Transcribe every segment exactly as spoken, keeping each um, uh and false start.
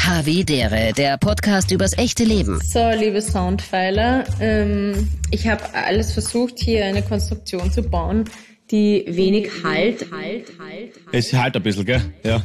Havidere, der Podcast übers echte Leben. So, liebe Soundpfeiler, ähm, ich habe alles versucht, hier eine Konstruktion zu bauen, die wenig Halt, Halt, Halt. Es halt ein bisschen, gell? Ja.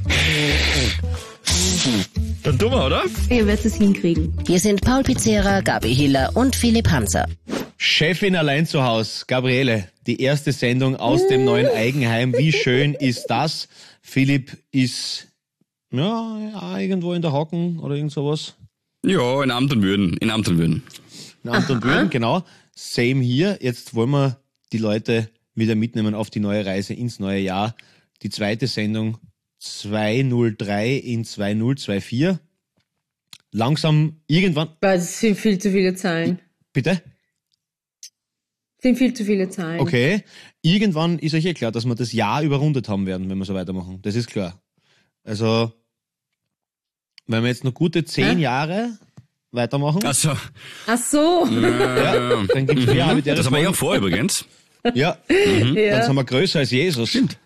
Dann tun wir, oder? Ihr werdet es hinkriegen. Hier sind Paul Pizzera, Gabi Hiller und Philipp Hanser. Chefin allein zu Haus, Gabriele, die erste Sendung aus dem neuen Eigenheim. Wie schön ist das? Philipp ist... Ja, ja, irgendwo in der Hocken oder irgend sowas. Ja, in Amt und Würden. In Amt und Würden. In Amt und Würden, genau. Same hier. Jetzt wollen wir die Leute wieder mitnehmen auf die neue Reise ins neue Jahr. Die zweite Sendung zweihundertrei in zweitausendvierundzwanzig. Langsam irgendwann... Das sind viel zu viele Zahlen. Bitte? Das sind viel zu viele Zahlen. Okay. Irgendwann ist euch eh klar, dass wir das Jahr überrundet haben werden, wenn wir so weitermachen. Das ist klar. Also, wenn wir jetzt noch gute zehn Hä? Jahre weitermachen. Ach so. Ach so. Ja, dann gibt's mhm. mehr Havidere. Das haben wir ja auch vor übrigens. Ja, mhm. ja, dann sind wir größer als Jesus. Stimmt.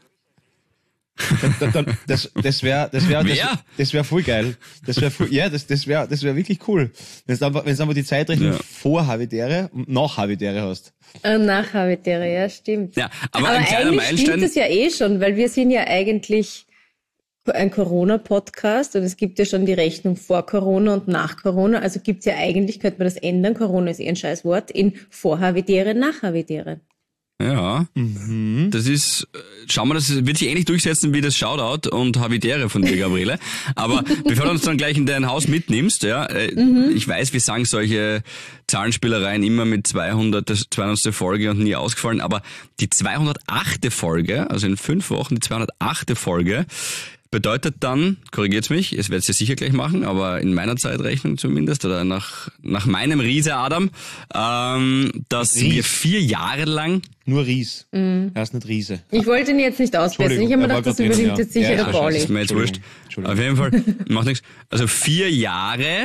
Dann, dann, das das wäre das wäre das, das wäre voll geil. Das wäre voll, ja, das das wäre das wäre wirklich cool. Wenn du einfach wenn du einfach die Zeitrechnung ja. vor Havidere und nach Havidere hast. Und nach Havidere, ja, stimmt. Ja, aber, aber ein kleiner eigentlich Meilenstein. Stimmt das ja eh schon, weil wir sind ja eigentlich ein Corona-Podcast und es gibt ja schon die Rechnung vor Corona und nach Corona. Also gibt's ja eigentlich, könnte man das ändern, Corona ist eh ein scheiß Wort, in vor Havidere, nach Havidere. Ja, mhm. Das ist, schauen wir, das wird sich ähnlich durchsetzen wie das Shoutout und Havidere von dir, Gabriele. Aber bevor du uns dann gleich in dein Haus mitnimmst, ja, mhm. ich weiß, wir sagen solche Zahlenspielereien immer mit zweihundert, zweihundertste Folge und nie ausgefallen, aber die zweihundertachte Folge, also in fünf Wochen die zweihundertachte Folge, bedeutet dann, korrigiert's mich, es werdet ihr sicher gleich machen, aber in meiner Zeitrechnung zumindest, oder nach nach meinem Riese Adam, ähm, dass Ries. wir vier Jahre lang... Nur Ries, mhm. er ist nicht Riese. Ich wollte ihn jetzt nicht ausbessern, ich habe mir gedacht, das übernimmt jetzt sicher ja, der Pauli. Das ist mir jetzt wurscht. Auf jeden Fall, macht nichts. Also vier Jahre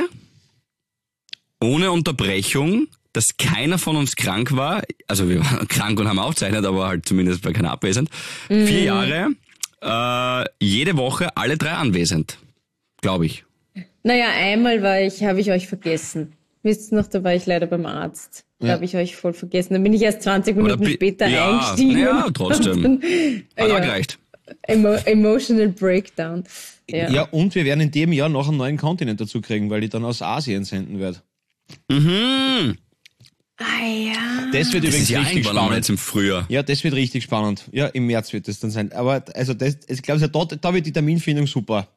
ohne Unterbrechung, dass keiner von uns krank war, also wir waren krank und haben aufgezeichnet, aber halt zumindest war keiner abwesend. Mhm. Vier Jahre... Äh, jede Woche alle drei anwesend, glaube ich. Naja, einmal war ich, habe ich euch vergessen. Wisst ihr noch, da war ich leider beim Arzt. Da ja. habe ich euch voll vergessen. Dann bin ich erst zwanzig Minuten bi- später ja, eingestiegen. Ja, trotzdem. Dann, Hat ja, gereicht. Emo- emotional Breakdown. Ja. ja, und wir werden in dem Jahr noch einen neuen Kontinent dazu kriegen, weil ich dann aus Asien senden werde. Mhm. Ah ja. Das wird das übrigens ist ja richtig spannend. Jetzt im Frühjahr. Ja, das wird richtig spannend. Ja, im März wird das dann sein. Aber also das, ich glaube, da, da wird die Terminfindung super.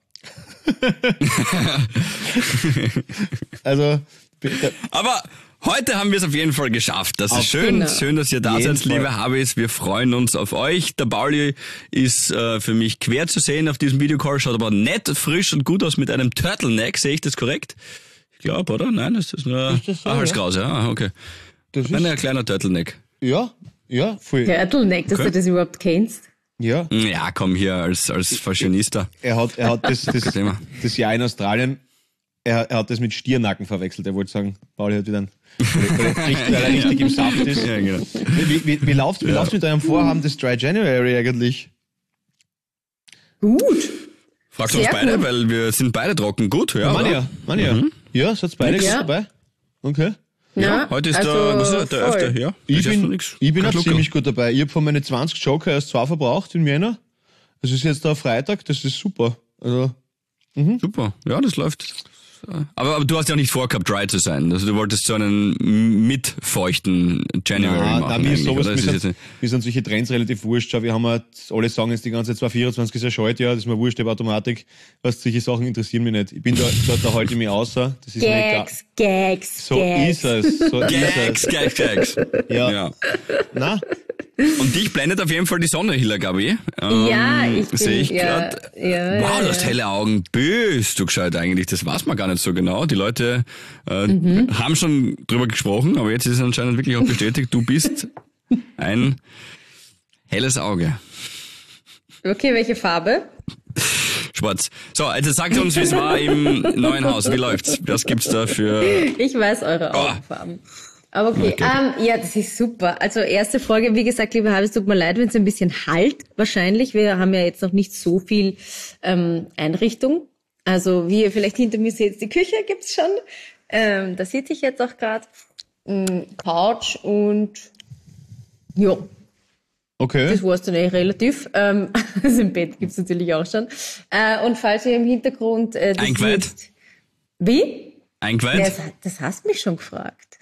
also. Bitte. Aber heute haben wir es auf jeden Fall geschafft. Das auf ist schön. Genau. Schön, dass ihr da seid, liebe Habis. Wir freuen uns auf euch. Der Pauli ist äh, für mich quer zu sehen auf diesem Videocall. Schaut aber nett, frisch und gut aus mit einem Turtleneck. Sehe ich das korrekt? Ich glaube, oder? Nein, ist das nur ist das so, ah, Halskrause. Ja, okay. Das ist ein kleiner Turtleneck. Ja, ja, voll. Turtleneck, dass okay. du das überhaupt kennst. Ja. Ja, komm hier als, als Fashionista. Er hat, er hat das, das, das Jahr in Australien, er, er hat das mit Stiernacken verwechselt. Er wollte sagen, Pauli hat wieder einen, weil er richtig, weil er richtig im Saft ist. Ja, genau. Wie, wie, wie läuft, wie ja. läuft mit eurem Vorhaben des Dry January eigentlich? Gut. Fragt uns beide, gut. Weil wir sind beide trocken. Gut, ja. Mann ja, Mann ja. Mhm. Ja, seid beide ja. gut dabei? Okay. Ja, ja, heute ist also der, was ist der elfte Ja, ich bin, ich bin auch ziemlich gut dabei. Ich habe von meinen zwanzig Joker erst zwei verbraucht in Jänner. Das ist jetzt der Freitag, das ist super. Also, mhm. Super, ja, das läuft. Aber, aber du hast ja auch nicht vorgehabt, dry zu sein. Also du wolltest so einen mitfeuchten January ja, machen. Nein, mir, sowas, mir, sind, jetzt, mir sind solche Trends relativ wurscht. Schau, wir haben halt, alle sagen jetzt die ganze Zeit, zwanzig vierundzwanzig ist ja schalt, ja, das ist mir wurscht, aber Automatik. Was, solche Sachen interessieren mich nicht. Ich bin da, da, da halte ich mich außer. Das ist Gags, Gags, So Gags. ist es. So Gags, ist es. Gags, Gags. Ja. ja. Na? Und dich blendet auf jeden Fall die Sonne, Hiller, Gabi. Ähm, ja, ich bin, sehe ich ja, gerade. Ja, wow, ja, du hast helle Augen. Bist du gescheit eigentlich. Das weiß man gar nicht so genau. Die Leute äh, mhm. haben schon drüber gesprochen, aber jetzt ist es anscheinend wirklich auch bestätigt. Du bist ein helles Auge. Okay, welche Farbe? Schwarz. So, also sagt uns, wie es war im neuen Haus. Wie läuft's? Was gibt's da für... Ich weiß eure Augenfarben. Oh. Aber okay, okay. Ähm, ja, das ist super. Also erste Folge, wie gesagt, liebe Habis, tut mir leid, wenn es ein bisschen halt wahrscheinlich. Wir haben ja jetzt noch nicht so viel ähm, Einrichtung. Also wie ihr vielleicht hinter mir seht, die Küche gibt's schon. Ähm, da sitze ich jetzt auch gerade. Couch und ja. Okay. Das war's dann eh relativ. Ähm, also im Bett gibt's natürlich auch schon. Äh, und falls ihr im Hintergrund... Äh, das Eingeweiht? Jetzt, wie? Eingeweiht? Ja, das, das hast du mich schon gefragt.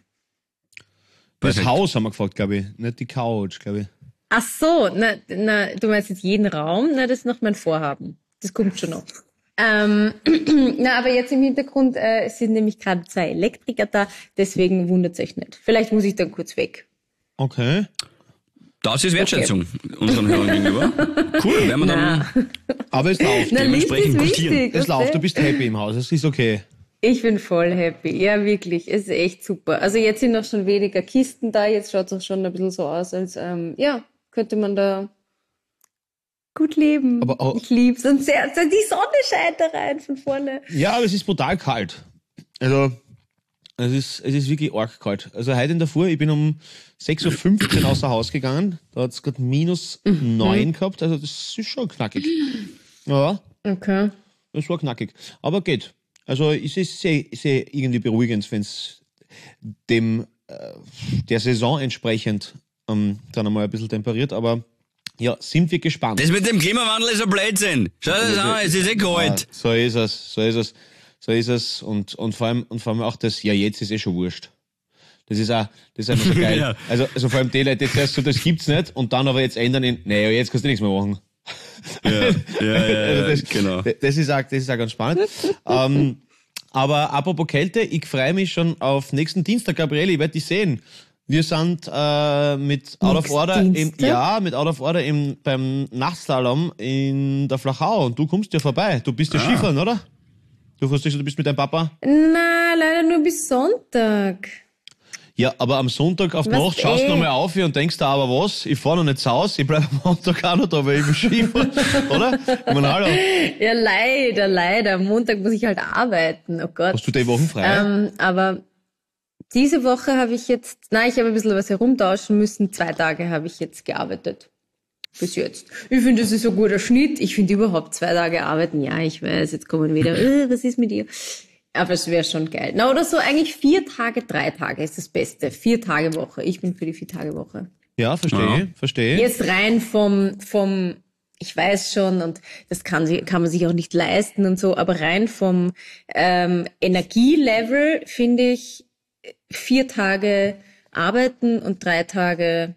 Das Perfekt. Haus haben wir gefragt, glaube ich. Nicht die Couch, glaube ich. Ach so, na, na, du meinst jetzt jeden Raum? Na, das ist noch mein Vorhaben. Das kommt schon noch. Ähm, na, aber jetzt im Hintergrund äh, sind nämlich gerade zwei Elektriker da, deswegen wundert euch nicht. Vielleicht muss ich dann kurz weg. Okay. Das ist Wertschätzung unseren Hörern gegenüber. Cool, werden wir dann Aber es läuft. Na, Licht ist dementsprechend wichtig. gutieren. Es läuft, du weißt bist happy im Haus, es ist okay. du? Ich bin voll happy. Ja, wirklich. Es ist echt super. Also jetzt sind noch schon weniger Kisten da. Jetzt schaut es auch schon ein bisschen so aus, als ähm, ja, könnte man da gut leben. Aber auch- ich lieb's. Und sehr, sehr, die Sonne scheint da rein von vorne. Ja, aber es ist brutal kalt. Also, es ist, es ist wirklich arg kalt. Also heute in der Früh, ich bin um sechs Uhr fünfzehn außer Haus gegangen. Da hat es gerade minus neun gehabt. Also das ist schon knackig. Ja, Okay. das war knackig. Aber geht. Also es ist sehr, sehr irgendwie beruhigend, wenn es dem äh, der Saison entsprechend ähm, dann einmal ein bisschen temperiert. Aber ja, sind wir gespannt. Das mit dem Klimawandel ist ein Blödsinn. Schau dir das an, es ist eh kalt. Ja, so ist es, so ist es, so ist es. Und, und, vor allem, und vor allem auch das, ja, jetzt ist eh schon wurscht. Das ist auch, das ist einfach so geil. Ja. Also, also vor allem die Leute, jetzt erst so, das gibt's nicht und dann aber jetzt ändern in, naja, jetzt kannst du nichts mehr machen. Ja, ja, ja, Also ja das, genau. Das ist auch, das ist auch ganz spannend. ähm, aber apropos Kälte, ich freue mich schon auf nächsten Dienstag, Gabriele, ich werde dich sehen. Wir sind äh, mit Out of Nächsten Order im, Dienstag? ja, mit Out of Order im, beim Nachtslalom in der Flachau und du kommst ja vorbei. Du bist ja Skifahren, oder? Du, fährst, du bist mit deinem Papa? Na, leider nur bis Sonntag. Ja, aber am Sonntag auf die Was Nacht schaust du eh? nochmal auf und denkst da, aber was? Ich fahr noch nicht zu Hause, ich bleib am Montag auch noch da, weil ich will Skifahren, oder? Ich meine, hallo, Ja, leider, leider. Am Montag muss ich halt arbeiten. Oh Gott. hast du die Wochen frei? Ähm, aber diese Woche habe ich jetzt, nein, ich habe ein bisschen was herumtauschen müssen. Zwei Tage habe ich jetzt gearbeitet. Bis jetzt. Ich finde, das ist ein guter Schnitt. Ich finde überhaupt zwei Tage arbeiten. Ja, ich weiß, jetzt kommen wieder, äh, was ist mit dir? Aber es wäre schon geil. Na, oder so eigentlich vier Tage, drei Tage ist das Beste. Vier Tage Woche. Ich bin für die vier Tage Woche. Ja, verstehe, Ja. verstehe. Jetzt rein vom, vom, ich weiß schon, und das kann, sie- kann man sich auch nicht leisten und so, aber rein vom ähm, Energielevel finde ich vier Tage arbeiten und drei Tage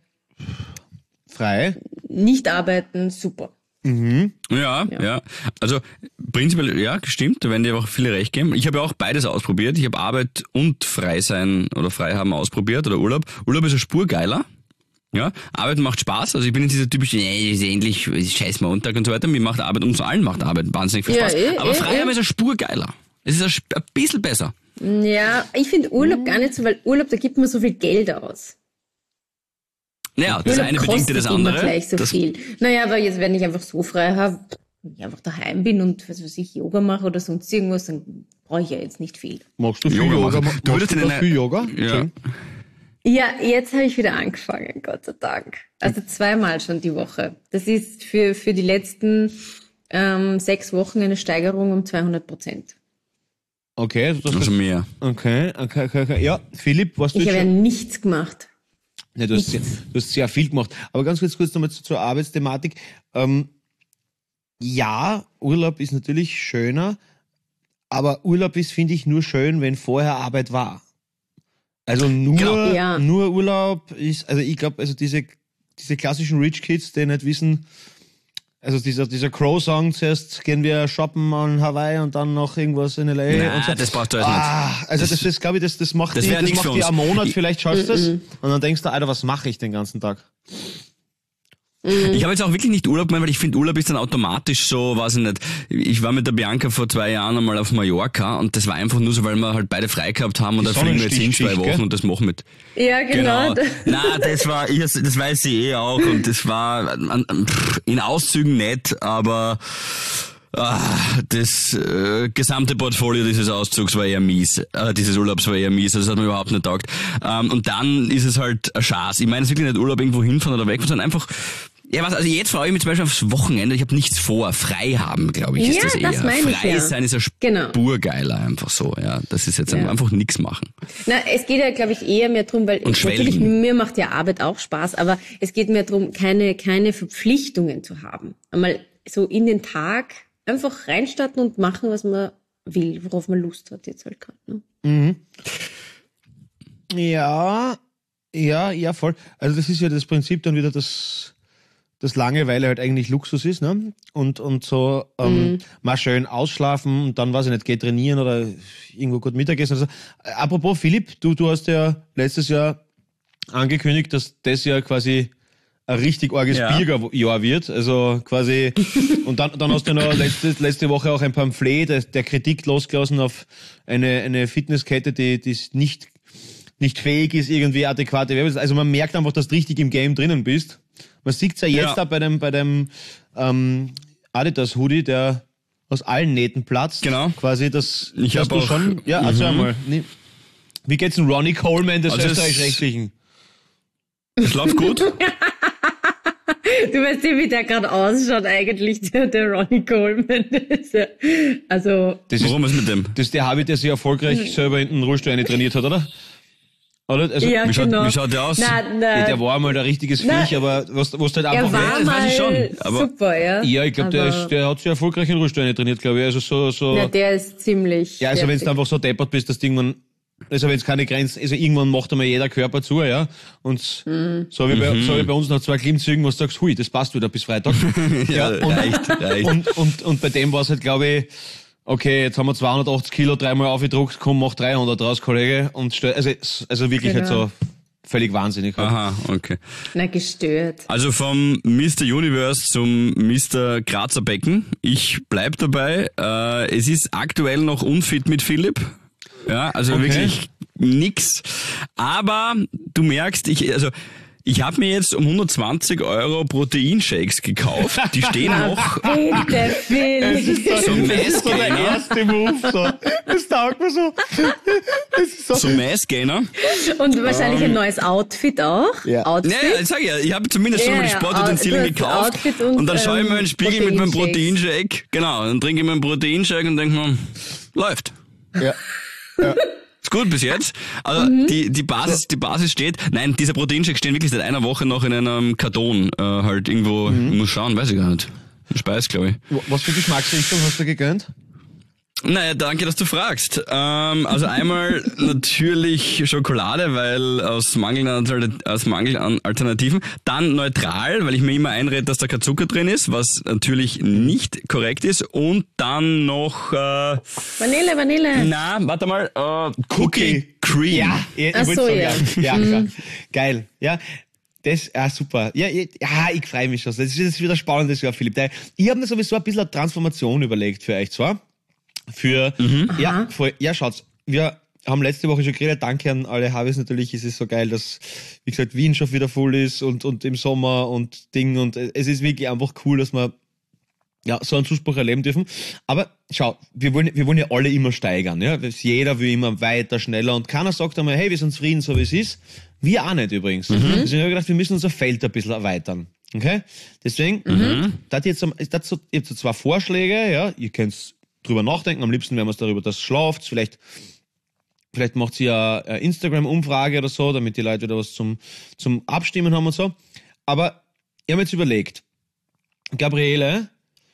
Frei. nicht arbeiten, super. Ja, ja, Also prinzipiell, ja, stimmt, da werden dir auch viele recht geben. Ich habe ja auch beides ausprobiert. Ich habe Arbeit und Freisein oder Freihaben ausprobiert oder Urlaub. Urlaub ist eine Spur geiler. Ja, Arbeit macht Spaß. Also ich bin jetzt dieser typische, nee, ist endlich scheiß Montag und so weiter. Mir macht Arbeit, uns allen macht Arbeit wahnsinnig viel Ja, Spaß. eh, Aber eh, Freihaben eh. ist eine Spur geiler. Es ist ein, Sp- ein bisschen besser. Ja, ich finde Urlaub gar nicht so, weil Urlaub, da gibt man so viel Geld aus. Naja, das Urlaub eine bedingt kostet das immer andere. gleich so Das, viel. Naja, aber jetzt, wenn ich einfach so frei habe, wenn ich einfach daheim bin und was weiß ich, Yoga mache oder sonst irgendwas, dann brauche ich ja jetzt nicht viel. Machst du viel Yoga Yoga? machen. Machst Du würdest du in das einer- viel Yoga? ja. Ja, jetzt habe ich wieder angefangen, Gott sei Dank. Also zweimal schon die Woche. Das ist für, für die letzten ähm, sechs Wochen eine Steigerung um zweihundert Prozent. Okay, also das Also mehr. okay, okay, okay, okay. Ja, Philipp, was du Ich jetzt habe ja schon... nichts gemacht. Ja, du, hast sehr, du hast sehr viel gemacht. Aber ganz kurz, kurz nochmal zu- zur Arbeitsthematik. Ähm, ja, Urlaub ist natürlich schöner, aber Urlaub ist, finde ich, nur schön, wenn vorher Arbeit war. Also nur, Genau. Ja. nur Urlaub ist, also ich glaube, also diese, diese klassischen Rich Kids, die nicht wissen, also dieser, dieser Crow-Song, zuerst gehen wir shoppen an Hawaii und dann noch irgendwas in L A. Nein, und so. das brauchst du alles nicht. Ah, also das, das glaube ich, das, das macht Das die, wär das nichts macht für die uns. am Monat, Ich- vielleicht schaust du das und dann denkst du, Alter, was mache ich den ganzen Tag? Ich habe jetzt auch wirklich nicht Urlaub gemacht, weil ich finde, Urlaub ist dann automatisch so, weiß ich nicht. Ich war mit der Bianca vor zwei Jahren einmal auf Mallorca und das war einfach nur so, weil wir halt beide frei gehabt haben und Die da fliegen wir jetzt hin zwei Sonnenstich-Geschichte, Wochen gell? und das machen wir mit. Ja, genau. Na, das war, ich, das weiß sie eh auch und das war an- an- pff, in Auszügen nett, aber ah, das äh, gesamte Portfolio dieses Auszugs war eher mies, äh, dieses Urlaubs war eher mies, also das hat mir überhaupt nicht taugt. Ähm, und dann ist es halt ein Schatz. Ich meine, es ist wirklich nicht Urlaub irgendwo hinfahren oder wegfahren, sondern einfach Ja, was, also jetzt freue ich mich zum Beispiel aufs Wochenende. Ich habe nichts vor. Frei haben, glaube ich, ist Ja, das eher. das meine ich, Frei ja. sein ist ja Genau. spurgeiler einfach so. Ja, das ist jetzt Ja. einfach nichts machen. Na, es geht ja, glaube ich, eher mehr drum, weil Und natürlich schwelgen. mir macht ja Arbeit auch Spaß, aber es geht mehr drum, keine, keine Verpflichtungen zu haben. Einmal so in den Tag einfach reinstarten und machen, was man will, worauf man Lust hat jetzt halt gerade. Ne? Ja, ja, ja, voll. Also das ist ja das Prinzip dann wieder, dass, dass Langeweile halt eigentlich Luxus ist, ne? Und, und so ähm, mal schön ausschlafen und dann, weiß ich nicht, geh trainieren oder irgendwo gut Mittagessen. Also, äh, apropos Philipp, du, du hast ja letztes Jahr angekündigt, dass das Jahr quasi ein richtig arges Ja. Bierjahr wird. Also quasi, und dann, dann hast du noch letzte, letzte Woche auch ein Pamphlet der, der Kritik losgelassen auf eine, eine Fitnesskette, die, die nicht nicht fähig ist, irgendwie adäquate Werbung. Also man merkt einfach, dass du richtig im Game drinnen bist. Man sieht es ja jetzt Ja. auch bei dem, bei dem ähm, Adidas-Hoodie, der aus allen Nähten platzt. Genau. Quasi, das Ich dass hab du auch- schon. Ja, also Mhm. einmal. Nee. Wie geht's denn Ronnie Coleman des Also es- Österreich-Rechtlichen? Es läuft gut. Du weißt ja, wie der gerade ausschaut eigentlich, der, der Ronnie Coleman. Das ist ja, also, Das ist, Warum ist mit dem? das ist der Habit, der sich erfolgreich selber in den Rollstuhl trainiert hat, oder? Oder? Also, ja, wie schaut- genau. wie schaut der aus? Na, na, ja, der war einmal ein richtiges Na, Viech, aber was, was halt er einfach war das weiß ich mal schon, aber- super, ja. Ja, ich glaube, der, Aber- ist- der hat sich erfolgreich in Rollstuhl trainiert, glaube ich. Also so, so. Na, der ist ziemlich. Ja, also wenn fertig. du einfach so deppert bist, dass du irgendwann, also wenn es keine Grenzen, also irgendwann macht einmal jeder Körper zu, ja. Und Mhm. so, wie bei, so wie bei uns nach zwei Klimmzügen, was du sagst, hui, das passt wieder bis Freitag. Ja, und, reicht, reicht. und, und, und bei dem war es halt, glaube ich, okay, jetzt haben wir zweihundertachtzig Kilo dreimal aufgedruckt, komm, mach dreihundert raus, Kollege. Und stell, also, also wirklich Genau. halt so völlig wahnsinnig. Halt. Aha, okay. Na, gestört. Also vom Mister Universe zum Mister Grazer Becken. Ich bleib dabei. Äh, es ist aktuell noch unfit mit Philipp. Ja, also Okay. wirklich nix. Aber du merkst, ich, also, ich habe mir jetzt um hundertzwanzig Euro Proteinshakes gekauft. Die stehen noch. Bitte, Phil. So Das ist so der Massgainer. erste Move, so. Das taugt mir so. Das ist so. So Massgainer. Und wahrscheinlich ein neues Outfit auch. Ja. Outfit. Ja, ich sag ja, ich habe zumindest schon Ja, mal die ja, Sportutensilien Out- du hast gekauft. Outfit und, Und dann schaue ich mir ähm, einen Spiegel mit meinem Proteinshakes. Proteinshake. Genau, dann trinke ich meinen Proteinshake und denke mir, läuft. Ja. Ist gut bis jetzt. Also Mhm. die, die Basis, die Basis steht. Nein, diese Proteinshakes stehen wirklich seit einer Woche noch in einem Karton. Äh, halt irgendwo, Mhm. ich muss schauen, weiß ich gar nicht. Speis, glaube ich. Was für Geschmacksrichtung hast du gegönnt? Naja, danke, dass du fragst. Ähm, also einmal natürlich Schokolade, weil aus Mangel an, aus Mangel an Alternativen. Dann neutral, weil ich mir immer einrede, dass da kein Zucker drin ist, was natürlich nicht korrekt ist. Und dann noch, äh, Vanille, Vanille. na, warte mal, äh, Cookie Cream. Ja, ich, Ach ich wollte so, sagen, ja. ja. Ja, klar. Geil. Ja, das, ah, super. Ja, ich, ja, ich freue mich schon. Das ist, das ist wieder spannend, das Jahr, Philipp. Ich habe mir sowieso ein bisschen eine Transformation überlegt für euch zwar. Für, ja, voll, ja, schaut's. Wir haben letzte Woche schon geredet. Danke an alle Harveys natürlich. Es ist so geil, dass, wie gesagt, Wien schon wieder voll ist und, und im Sommer und Ding. Und es ist wirklich einfach cool, dass wir ja, so einen Zuspruch erleben dürfen. Aber schau, wir wollen, wir wollen ja alle immer steigern. Ja? Jeder will immer weiter, schneller und keiner sagt einmal, hey, wir sind zufrieden, so wie es ist. Wir auch nicht übrigens. Deswegen habe ich gedacht, wir müssen unser Feld ein bisschen erweitern. Okay? Deswegen, mhm. da hat jetzt, das so, ihr habt so zwei Vorschläge, ja, ihr könnt drüber nachdenken. Am liebsten wären wir es darüber, dass schlaft. Vielleicht, vielleicht macht sie ja eine Instagram-Umfrage oder so, damit die Leute wieder was zum, zum Abstimmen haben und so. Aber ich habe jetzt überlegt, Gabriele,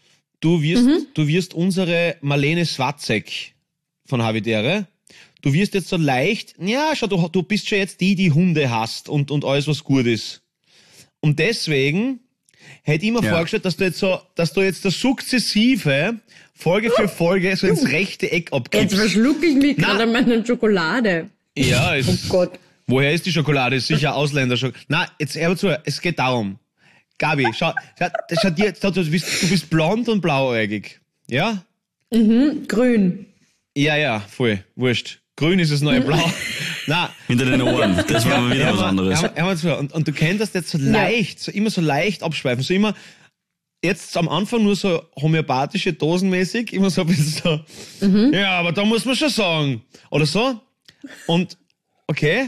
du wirst, mhm. du wirst unsere Marlene Swatzek von Havidere, du wirst jetzt so leicht, ja, schau, du, du bist schon jetzt die, die Hunde hasst und, und alles, was gut ist. Und deswegen hätte ich mir ja. vorgestellt, dass du jetzt so, dass du jetzt das sukzessive Folge für Folge so ins rechte Eck abgibst. Jetzt verschlucke ich mich gerade an meiner Schokolade. Ja, es, oh Gott. Woher ist die Schokolade? Ist sicher Ausländerschokolade. Na, jetzt hör mal zu, es geht darum. Gabi, schau, schau, schau dir, schau, du, bist, du bist blond und blauäugig. Ja? Mhm, grün. Ja, ja, voll, wurscht. Grün ist das neue Blau. Na, hinter den Ohren, das war mal wieder ja, was anderes. Hör mal zu, und, und du kennst das jetzt so ja. leicht, so immer so leicht abschweifen, so immer, jetzt am Anfang nur so homöopathische Dosenmäßig, immer so ein bisschen so, mhm. ja, aber da muss man schon sagen, oder so. Und, okay,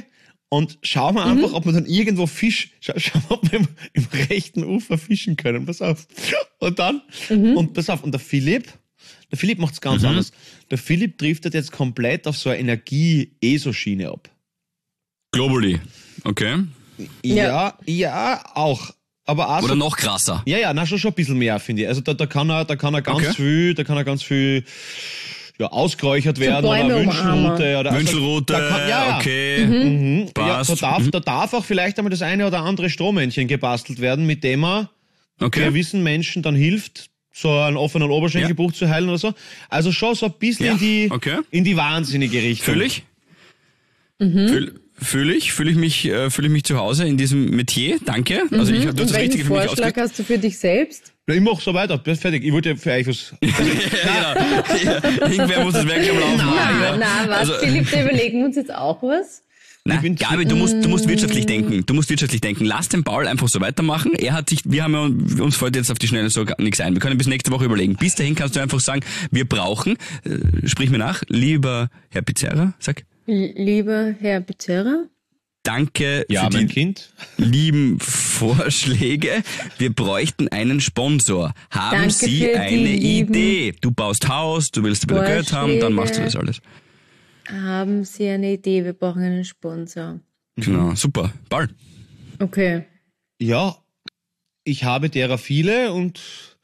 Und schauen wir einfach, mhm. ob wir dann irgendwo Fisch, schau, schauen wir, ob wir im, im rechten Ufer fischen können. Pass auf. Und dann, mhm. und pass auf, und der Philipp, der Philipp macht's ganz mhm. anders. Der Philipp driftet jetzt komplett auf so eine Energie-E S O-Schiene ab. Globally. Okay. Ja, ja, ja auch. Aber auch Oder so, noch krasser. Ja, ja, na schon, schon ein bisschen mehr, finde ich. Also da, da kann er, da kann er ganz okay. viel, da kann er ganz viel, ja, ausgeräuchert werden so oder Wünschelrute oder Wünschelrute, also, kann, ja, ja. okay. Mhm. Mhm. Passt. Ja, da darf, mhm. da darf auch vielleicht einmal das eine oder andere Strohmännchen gebastelt werden, mit dem er okay. gewissen Menschen dann hilft, so einen offenen Oberschenkelbruch ja. zu heilen oder so. Also schon so ein bisschen ja. in die, okay. in die wahnsinnige Richtung. Fühl ich? Mhm. Fühl, fühl ich? Fühle ich mich, äh, fühle ich mich zu Hause in diesem Metier? Danke. Mhm. Also ich habe das Und Richtige für mich ausgedrückt. Welchen Vorschlag hast du für dich selbst? Ja, ich mach so weiter, fertig. Ich wollte für euch was. ja, genau. Irgendwer muss das wirklich am Laufen Na, machen. Ja. na, was, also, Philipp, wir überlegen uns jetzt auch was. Nein, Gabi, du musst, du musst wirtschaftlich denken. Du musst wirtschaftlich denken. Lass den Paul einfach so weitermachen. Er hat sich, wir haben ja, uns fällt jetzt auf die Schnelle so nichts ein. Wir können bis nächste Woche überlegen. Bis dahin kannst du einfach sagen, wir brauchen, äh, sprich mir nach, lieber Herr Pizzerra, sag. Lieber Herr Pizzerra. Danke ja, für mein die Kind. lieben Vorschläge. Wir bräuchten einen Sponsor. Haben Danke Sie eine Idee? Du baust Haus, du willst ein bisschen Geld haben, dann machst du das alles. Haben Sie eine Idee? Wir brauchen einen Sponsor. Genau, super. Paul. Okay. Ja, ich habe derer viele und...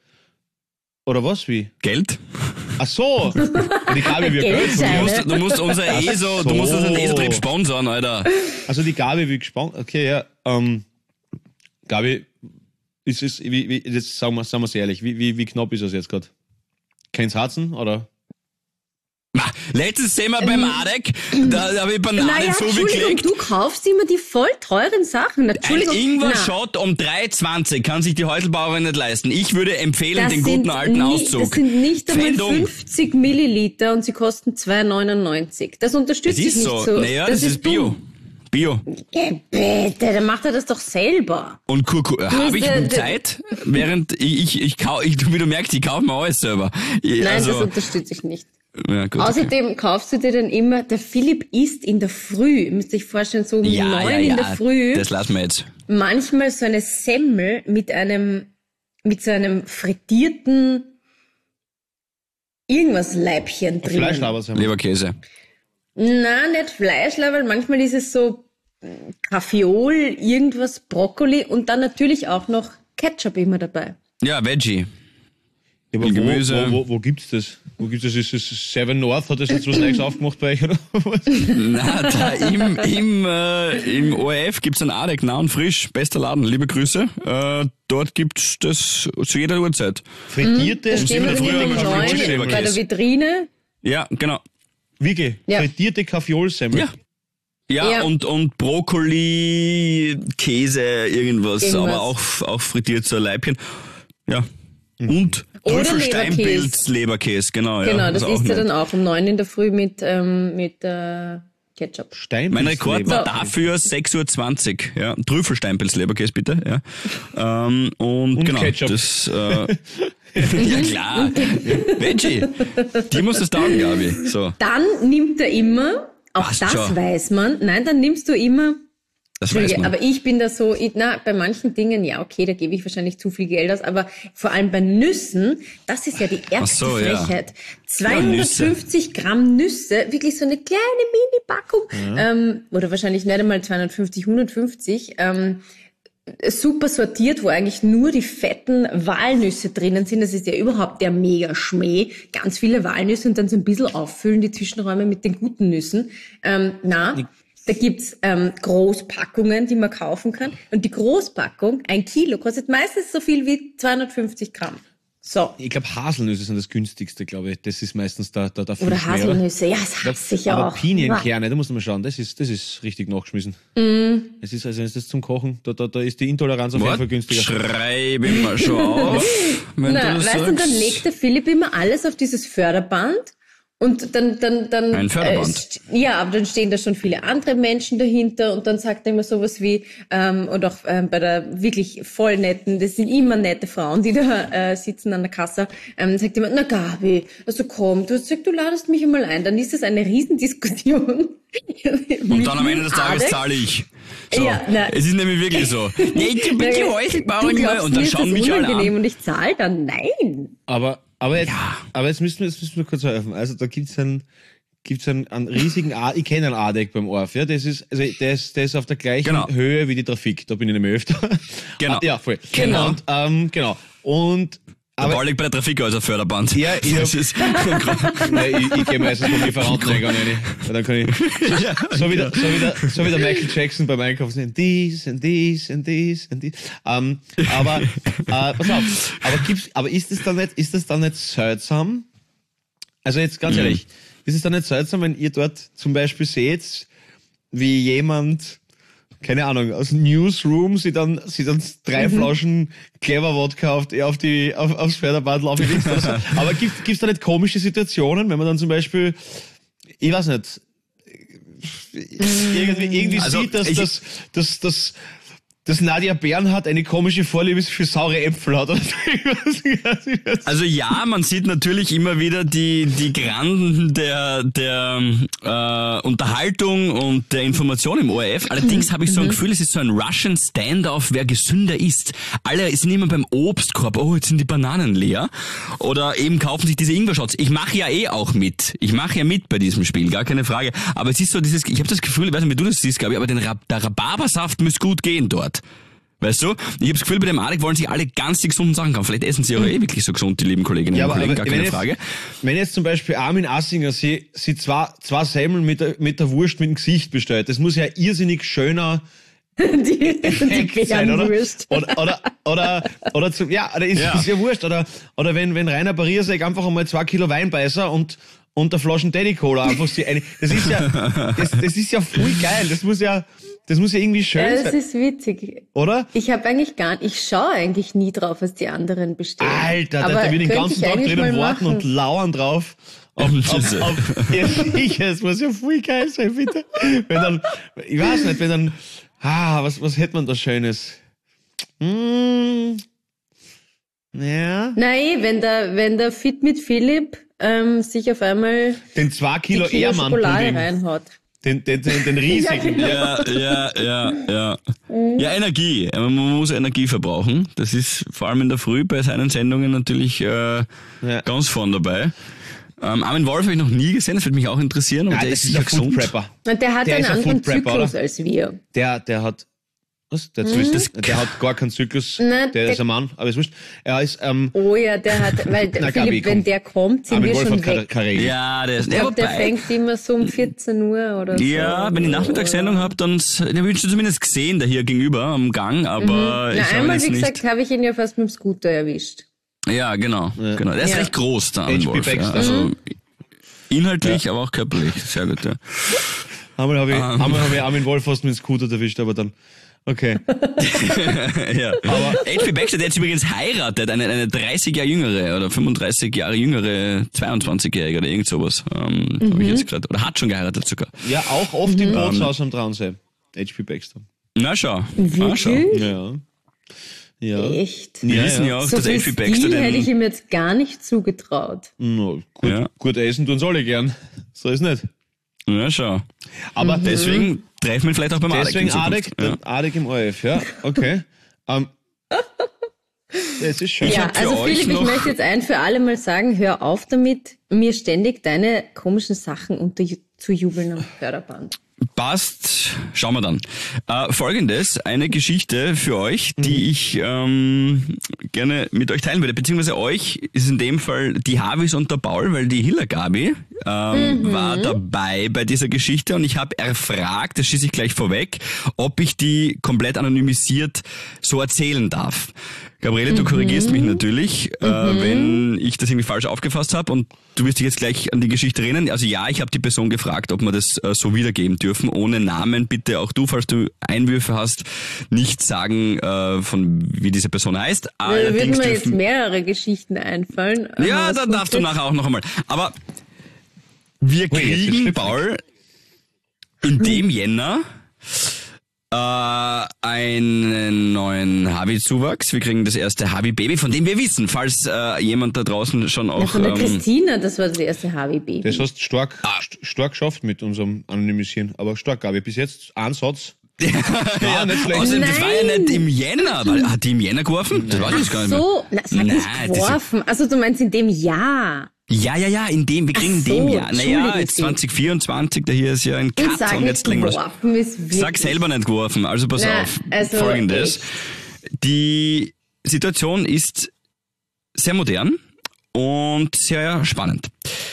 Oder was, wie? Geld? Ach so. Die Gabi will Geld von du, musst, du musst unser E S O, so. du musst unseren E S O-Trip sponsern, Alter. Also die Gabi will gesponsert. Okay, ja. Ähm, Gabi, ist es, wie, wie, jetzt sagen wir, sagen wir es ehrlich, wie, wie, wie knapp ist es jetzt gerade? Kennst Herzen, oder? Letztes sehen wir beim Adek, da, da habe ich Bananen naja, zugeklickt. Du kaufst immer die voll teuren Sachen. Entschuldigung. Ein Ingwer-Shot um drei zwanzig kann sich die Häuselbauerin nicht leisten. Ich würde empfehlen, das den guten alten nie, Auszug. Das sind nicht einmal Fendung. fünfzig Milliliter und sie kosten zwei neunundneunzig. Das unterstützt das sich ist nicht so. so. Naja, das, das ist Bio. Dumm. Bio. Ja, bitte, dann macht er das doch selber. Und Kurkuma, habe ich der, Zeit, während ich, ich, ich, kau, ich, wie du merkst, ich kaufe mir alles selber. Ich, Nein, also, das unterstütze ich nicht. Ja, gut, Außerdem okay. kaufst du dir dann immer, der Philipp isst in der Früh, müsst ihr euch vorstellen, so um ja, neun ja, in ja, der Früh. Das lassen wir jetzt. Manchmal so eine Semmel mit einem, mit so einem frittierten irgendwas Leibchen drin. Fleischlabersemmel. Leberkäse. Nein, nicht Fleischlaberl, manchmal ist es so Kaffeeol, irgendwas, Brokkoli und dann natürlich auch noch Ketchup immer dabei. Ja, Veggie. Ja, aber wo, Gemüse. wo, wo, wo gibt's das? Wo gibt's das? Ist das Seven North? Hat das jetzt was Neues aufgemacht bei euch, oder was? Na, da im, im, äh, im O R F gibt's einen Adek, nah und frisch, bester Laden, liebe Grüße. Äh, dort gibt's das zu jeder Uhrzeit. Frittierte, Da stehen wir dann früher immer mal neun Leberkäse. bei der Vitrine. Ja, genau. Wirklich? Ja. Frittierte Kaffeeolsemmel. Ja. Ja, Ja. und, und Brokkoli, Käse, irgendwas, Irgendwas. aber auch, auch frittiert so ein Leibchen. Ja. Und Oder Trüffelsteinpilz, Leberkäse, genau. Genau, ja, das ist auch isst er nett. dann auch um neun in der Früh mit, ähm, mit äh, Ketchup. Steinpilz. Mein Rekord war So. dafür sechs Uhr zwanzig. Ja. Trüffelsteinpilz, Leberkäse bitte. Ja. Ähm, und, Und genau, Ketchup. das, äh, ja klar. Veggie. Die muss das taugen, Gabi. So. Dann nimmt er immer, auch Passt das schon. weiß man, nein, dann nimmst du immer, Das weiß man. aber ich bin da so, ich, na, bei manchen Dingen, ja, okay, da gebe ich wahrscheinlich zu viel Geld aus, aber vor allem bei Nüssen, das ist ja die ärgste so, ja. Frechheit. zweihundertfünfzig Gramm Nüsse, wirklich so eine kleine Mini-Packung, ähm, oder wahrscheinlich nicht einmal zweihundertfünfzig, hundertfünfzig, ähm, super sortiert, wo eigentlich nur die fetten Walnüsse drinnen sind. Das ist ja überhaupt der Mega-Schmäh. Ganz viele Walnüsse und dann so ein bisschen auffüllen, die Zwischenräume mit den guten Nüssen. Ähm, na, da gibt's ähm, Großpackungen, die man kaufen kann. Und die Großpackung, ein Kilo, kostet meistens so viel wie zweihundertfünfzig Gramm. So. Ich glaube, Haselnüsse sind das günstigste, glaube ich. Das ist meistens der, der, der Oder Fisch mehr, Haselnüsse, ja, das hasse ich aber auch. Pinienkerne, da muss man mal schauen, das ist, das ist richtig nachgeschmissen. Mm. Es ist also, ist das zum Kochen, da, da, da ist die Intoleranz auf jeden Fall günstiger. Schreibe ich mal schon auf. wenn Na, du das weißt du, dann sagst. legt der Philipp immer alles auf dieses Förderband Und dann, dann, dann, Ein Förderband. Äh, ja, aber dann stehen da schon viele andere Menschen dahinter und dann sagt er immer sowas wie, ähm, und auch ähm, bei der wirklich voll netten, das sind immer nette Frauen, die da äh, sitzen an der Kasse, ähm, sagt jemand, na Gabi, also komm, du hast gesagt, du ladest mich einmal ein, dann ist das eine Riesendiskussion. Und dann am Ende des Tages zahle ich. So, ja, na, es ist nämlich wirklich so. Nee, du bitte Häusl bauen mal. Und dann schauen mich alle an. Und ich zahle dann, nein. Aber, aber jetzt, Ja. aber jetzt müssen wir, jetzt müssen wir kurz helfen. Also da gibt's einen, gibt's einen, einen riesigen A, ich kenne einen A-Deck beim O R F, ja, das ist, also der ist, der ist auf der gleichen Genau. Höhe wie die Trafik, da bin ich nämlich öfter. Genau. Ah, ja, voll. Genau. Und, ähm, genau. Und, Der aber, Ball liegt bei der Trafik als ein Förderband. Ja, ich hab- das ist nein, ich, ich gehe meistens vom Lieferanteneingang rein, weil dann kann ich, so wie der, so wie der, so wie der Michael Jackson beim Einkaufen sagen, dies und dies und dies und dies. Ähm, aber, äh, pass auf, aber gibt's, aber ist das dann nicht, ist das dann nicht seltsam? Also jetzt ganz Mhm. ehrlich, ist es dann nicht seltsam, wenn ihr dort zum Beispiel seht, wie jemand, keine Ahnung, aus dem Newsroom sie dann, sie dann drei Flaschen Clever-Wodka auf, die- auf die, auf, aufs Förderband laufen lässt oder so. Aber gibt, gibt's da nicht komische Situationen, wenn man dann zum Beispiel, ich weiß nicht, irgendwie, irgendwie Also, sieht, dass, ich- dass, dass, dass, dass Nadia Bernhardt eine komische Vorliebe für saure Äpfel hat. Oder so. Also ja, man sieht natürlich immer wieder die die Granden der der äh, Unterhaltung und der Information im O R F. Allerdings habe ich so ein Gefühl, es ist so ein Russian Standoff, wer gesünder ist. Alle sind immer beim Obstkorb. Oh, jetzt sind die Bananen leer. Oder eben kaufen sich diese Ingwer-Shots. Ich mache ja eh auch mit. Ich mache ja mit bei diesem Spiel, gar keine Frage. Aber es ist so dieses, ich habe das Gefühl, ich weiß nicht, wie du das siehst, Gabi, aber den Rab- der Rhabarbersaft muss gut gehen dort. Weißt du? Ich habe das Gefühl, bei dem Adek wollen sich alle ganz die gesunden Sachen kaufen. Vielleicht essen sie auch eh wirklich so gesund, die lieben Kolleginnen Ja, und aber, Kollegen, aber gar keine wenn, Frage. jetzt, wenn jetzt zum Beispiel Armin Assinger sie, sie zwei, zwei Semmeln mit der, mit der Wurst mit dem Gesicht bestellt, das muss ja irrsinnig schöner Die, die Effekt sein, oder? Bärenwurst. Oder, oder, oder, oder zu, ja, oder ist, Ja. ist ja wurscht. Oder, oder wenn, wenn Rainer Bariersek einfach einmal zwei Kilo Weinbeißer und, und der Flaschen Teddy Cola einfach sie eine, das ist ja, das, das ist ja voll geil. Das muss ja, das muss ja irgendwie schön Ja, das sein, ist witzig. oder? Ich habe eigentlich gar ich schaue eigentlich nie drauf, was die anderen bestellen. Alter, da, Aber da will ich den könnte ganzen ich Tag eigentlich drinnen mal warten machen. und lauern drauf. Auf, auf, auf, ja, sicher, es muss ja voll geil sein, bitte. Wenn dann, ich weiß nicht, wenn dann, ah, was, was hätte man da Schönes? Hm, ja, Nein, wenn der, wenn der Fit mit Philipp ähm, sich auf einmal den zwei die Kilo Kilo Schokolade Ehrmann-Pudding, reinhaut. den, den, den, den riesigen. Ja, ja, ja, ja. Ja, Energie. Man muss Energie verbrauchen. Das ist vor allem in der Früh bei seinen Sendungen natürlich äh, Ja. ganz vorn dabei. Ähm, Armin Wolf habe ich noch nie gesehen, das würde mich auch interessieren. Und Ja, der das ist ist sicher ein Food gesund. Prepper. Und der hat Der ist einen ein anderen Food Prepper, Zyklus oder? als wir. Der, der hat, was? Der, Mhm. das, der hat gar keinen Zyklus. Nein, der der- ist ein Mann, aber ist wurscht. Er ist, ähm, Oh ja, der hat, weil Na, Philipp, Gabi, komm. wenn der kommt, sind Armin wir Wolf schon hat keine, weg. keine Regel. Ja, der ist. Ich Ja, glaube, der wobei- fängt immer so um vierzehn Uhr oder so. Ja, wenn ich Nachmittagssendung habe, dann den habe ich schon zumindest gesehen, der hier gegenüber am Gang, aber Na, ich habe einmal, jetzt wie nicht. gesagt, habe ich ihn ja fast mit dem Scooter erwischt. Ja, genau, Ja. genau. Der ist Ja. recht groß, der Armin H P Wolf. Ja. Baxter. Also inhaltlich, aber auch körperlich. Sehr gut, ja. Einmal habe ich, Ähm. einmal habe ich Armin Wolf fast mit dem Scooter erwischt, aber dann, okay. ja. Aber H P Baxter, der jetzt übrigens heiratet, eine, eine dreißig Jahre jüngere oder fünfunddreißig Jahre jüngere zweiundzwanzigjährige oder irgend sowas. Ähm, Mhm. habe ich jetzt gerade. Oder hat schon geheiratet sogar. Ja, auch oft im Bootshaus am Traunsee. H P Baxter. Na schau. Ah, Wirklich? schau. Ja. Ja. Echt? Wir Ja, wissen ja, ja. auch, So dass viel H P Baxter Stil hätte ich den. ihm jetzt gar nicht zugetraut. No, gut, Ja. gut essen tun's alle gern. So ist nicht. Na schau. Aber Deswegen treffen wir ihn vielleicht auch beim Adek. deswegen in Zukunft. Adek, Ja. dann Adek im O R F, ja. Okay. Um, das ist schön. Ich Ja, hab für also euch Philipp, ich noch- möchte jetzt ein für alle Mal sagen, hör auf damit, mir ständig deine komischen Sachen unterzujubeln am Förderband. Passt, schauen wir dann. Äh, Folgendes, eine Geschichte für euch, die ich ähm, gerne mit euch teilen würde, beziehungsweise euch ist in dem Fall die Havis und der Paul, weil die Hilla Gabi ähm, war dabei bei dieser Geschichte und ich habe erfragt, das schieße ich gleich vorweg, ob ich die komplett anonymisiert so erzählen darf. Gabriele, du korrigierst mich natürlich, äh, wenn ich das irgendwie falsch aufgefasst habe und du wirst dich jetzt gleich an die Geschichte erinnern. Also ja, ich habe die Person gefragt, ob wir das äh, so wiedergeben dürfen, ohne Namen. Bitte auch du, falls du Einwürfe hast, nicht sagen, äh, von wie diese Person heißt. Da würden Allerdings mir jetzt dürfen, mehrere Geschichten einfallen. ja, Aber da was darfst du kommt nachher auch noch einmal. Aber Wir Ui, jetzt kriegen, wird's Paul, in dem Jänner äh, einen neuen Habi-Zuwachs. Wir kriegen das erste Habi-Baby, von dem wir wissen, falls äh, jemand da draußen schon auch... Ja, von der ähm, Christina, das war das erste Harvey-Baby. Das hast du stark, st- stark geschafft mit unserem Anonymisieren. Aber stark, Gabi. Bis jetzt ein Satz. ja, Ja, nicht schlecht. Außerdem, das war ja Nein. nicht im Jänner. Weil, hat die im Jänner geworfen? Das weiß ich jetzt gar nicht mehr. So, na, sag Nein, nicht das ist- geworfen. Also du meinst in dem Jahr. Ja, ja, ja, in dem, wir kriegen in Ach so, dem Jahr. Naja, entschuldigen jetzt Sie. zwanzig vierundzwanzig, da hier ist ja ein Ich Cut sag und nicht jetzt legen wir das. geworfen ist wirklich. Sag selber nicht geworfen, also pass Na, auf. also Folgendes. echt. Die Situation ist sehr modern und sehr spannend.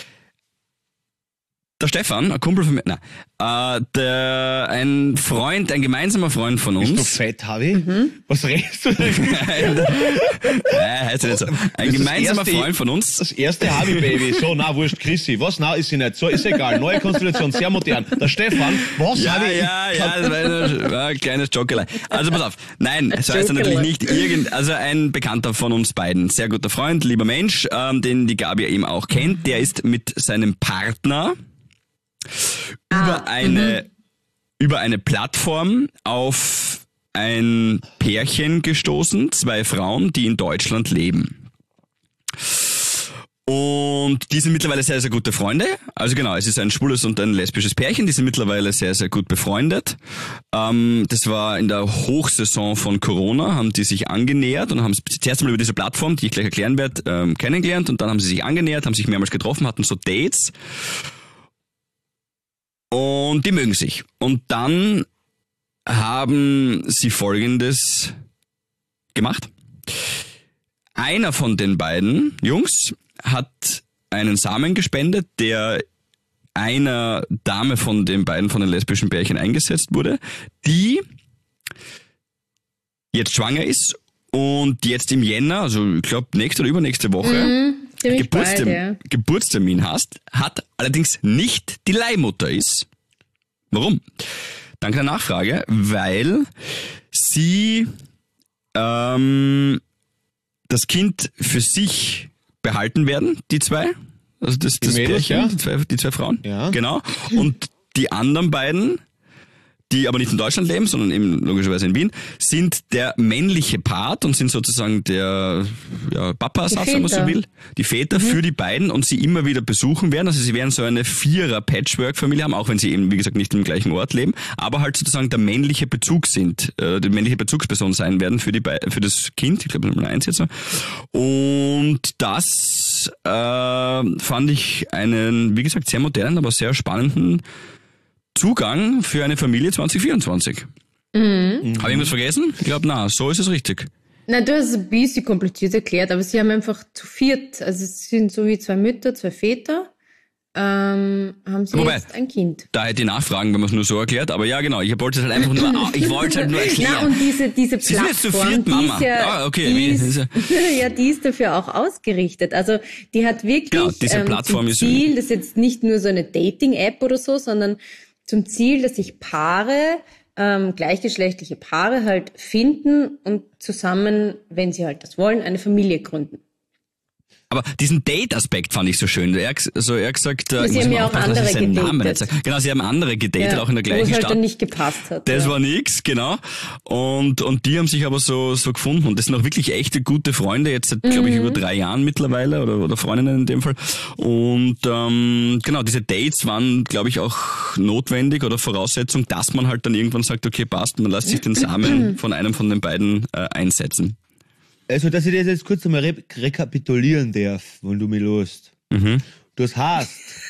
Der Stefan, ein Kumpel von mir, nein, äh, der, ein Freund, ein gemeinsamer Freund von uns. Bist du fett, Harvey? Mhm. Was redest du denn? Nein, heißt ja nicht so. Ein Das ist das gemeinsamer erste- Freund von uns. Das erste Harvey-Baby. So, na, wurscht, Chrissy. Was, na, ist sie nicht. So, ist egal. Neue Konstellation, sehr modern. Der Stefan, was, Ja, Harvey? ja, ja, das war, eine, war ein kleines Jokerlei. Also pass auf. Nein, so heißt er natürlich Jokerlei. nicht irgend, also ein Bekannter von uns beiden. Sehr guter Freund, lieber Mensch, ähm, den die Gabi eben auch kennt. Der ist mit seinem Partner über eine, über eine Plattform auf ein Pärchen gestoßen, zwei Frauen, die in Deutschland leben. Und die sind mittlerweile sehr, sehr gute Freunde. Also genau, es ist ein schwules und ein lesbisches Pärchen. Die sind mittlerweile sehr, sehr gut befreundet. Ähm, das war in der Hochsaison von Corona, haben die sich angenähert und haben sich zuerst mal über diese Plattform, die ich gleich erklären werde, ähm, kennengelernt. Und dann haben sie sich angenähert, haben sich mehrmals getroffen, hatten so Dates. Und die mögen sich. Und dann haben sie Folgendes gemacht. Einer von den beiden Jungs hat einen Samen gespendet, der einer Dame von den beiden, von den lesbischen Pärchen eingesetzt wurde, die jetzt schwanger ist und jetzt im Jänner, also ich glaube nächste oder übernächste Woche, Mhm, ziemlich Geburtstermin, bald, ja. Geburtstermin hast, hat allerdings nicht die Leihmutter ist. Warum? Danke der Nachfrage, weil sie ähm, das Kind für sich behalten werden, die zwei. Also das, das Mädels, Pärchen, ja. die, zwei, die zwei Frauen. Ja. Genau. Und die anderen beiden, die aber nicht in Deutschland leben, sondern eben logischerweise in Wien, sind der männliche Part und sind sozusagen der ja, Papa-Ersatz, wenn man so Väter. will. Die Väter für die beiden und sie immer wieder besuchen werden. Also sie werden so eine Vierer-Patchwork-Familie haben, auch wenn sie eben, wie gesagt, nicht im gleichen Ort leben, aber halt sozusagen der männliche Bezug sind, äh, die männliche Bezugsperson sein werden für die Be- für das Kind. Ich glaube, Nummer eins jetzt so. Und das äh, fand ich einen, wie gesagt, sehr modernen, aber sehr spannenden Zugang für eine Familie zwanzig vierundzwanzig. Mhm. Habe ich irgendwas vergessen? Ich glaube, na, so ist es richtig. Na, du hast es ein bisschen kompliziert erklärt, aber sie haben einfach zu viert, also es sind so wie zwei Mütter, zwei Väter, ähm, haben sie Wobei, jetzt ein Kind. Da hätte ich nachfragen, wenn man es nur so erklärt. Aber ja, genau, ich wollte es halt einfach nur, ich wollte es halt nur erklären. Na, und diese, diese Sie sind jetzt zu Plattform, viert, die Mama. ist ja, Ah, okay, die wie- ist, ist ja- ja, die ist dafür auch ausgerichtet. Also, die hat wirklich Genau, diese ähm, Plattform zum ist- Ziel, das ist jetzt nicht nur so eine Dating-App oder so, sondern zum Ziel, dass sich Paare, ähm, gleichgeschlechtliche Paare halt finden und zusammen, wenn sie halt das wollen, eine Familie gründen. Aber diesen Date-Aspekt fand ich so schön. Er, also er gesagt, äh, Sie ich muss haben mal ja auch aufpassen, dass ich andere seinen Namen gedatet. nicht sage. Genau, sie haben andere gedatet, auch in der wo gleichen es halt Stadt. dann nicht gepasst hat. Das ja. war nix, genau. Und, und die haben sich aber so, so gefunden. Und das sind auch wirklich echte gute Freunde, jetzt seit, glaube ich, über drei Jahren mittlerweile, oder, oder Freundinnen in dem Fall. Und ähm, genau, diese Dates waren, glaube ich, auch notwendig oder Voraussetzung, dass man halt dann irgendwann sagt, okay, passt, man lässt sich den Samen von einem von den beiden äh, einsetzen. Also, dass ich das jetzt kurz einmal re rekapitulieren darf, wenn du mich lässt. Mhm. Das heißt,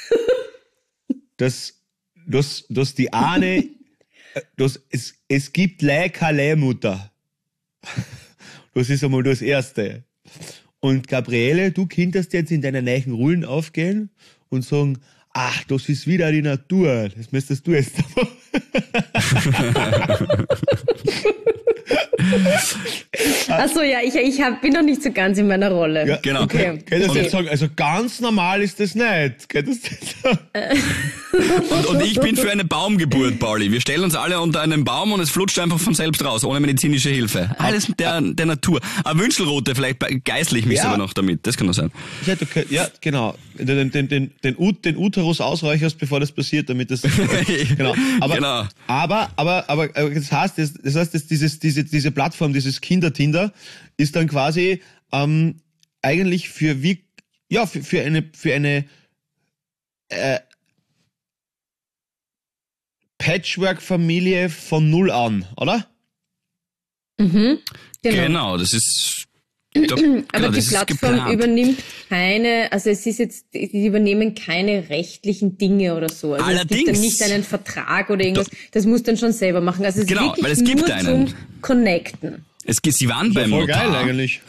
dass, dass, dass die eine, äh, dass es, es gibt leider keine Leihmutter. Das ist einmal das Erste. Und Gabriele, du könntest jetzt in deiner neuen Rollen aufgehen und sagen, ach, das ist wieder die Natur. Das müsstest du jetzt. Achso, ja, ich, ich hab, bin noch nicht so ganz in meiner Rolle. Ja, genau. Okay. Könntest du Okay. jetzt sagen, also ganz normal ist das nicht. Könntest du jetzt sagen? Und, und ich bin für eine Baumgeburt, Pauli. Wir stellen uns alle unter einen Baum und es flutscht einfach von selbst raus, ohne medizinische Hilfe. Alles der, der Natur. Eine Wünschelrute, vielleicht geißle ich mich Ja. sogar noch damit. Das kann doch sein. Ja, du, könnt- ja genau. Den, den, den, den, Ut, den Uterus ausräucherst, bevor das passiert, damit das. genau. Aber, Genau. aber, aber, aber, aber das heißt, das, das heißt, das, dieses, diese, diese Plattform, dieses Kinder-Tinder, ist dann quasi ähm, eigentlich für wie, ja, für, für eine, für eine äh, Patchwork-Familie von null an, oder? Mhm, genau. Genau, das ist. Da, Aber genau, die das ist Plattform geplant. übernimmt keine, also es ist jetzt, die übernehmen keine rechtlichen Dinge oder so. Also es gibt Allerdings. dann nicht einen Vertrag oder irgendwas. Das muss dann schon selber machen. Also es Genau, ist wirklich weil es gibt nur einen. zum Connecten. Es, gibt- sie waren beim Voll Notar. geil eigentlich.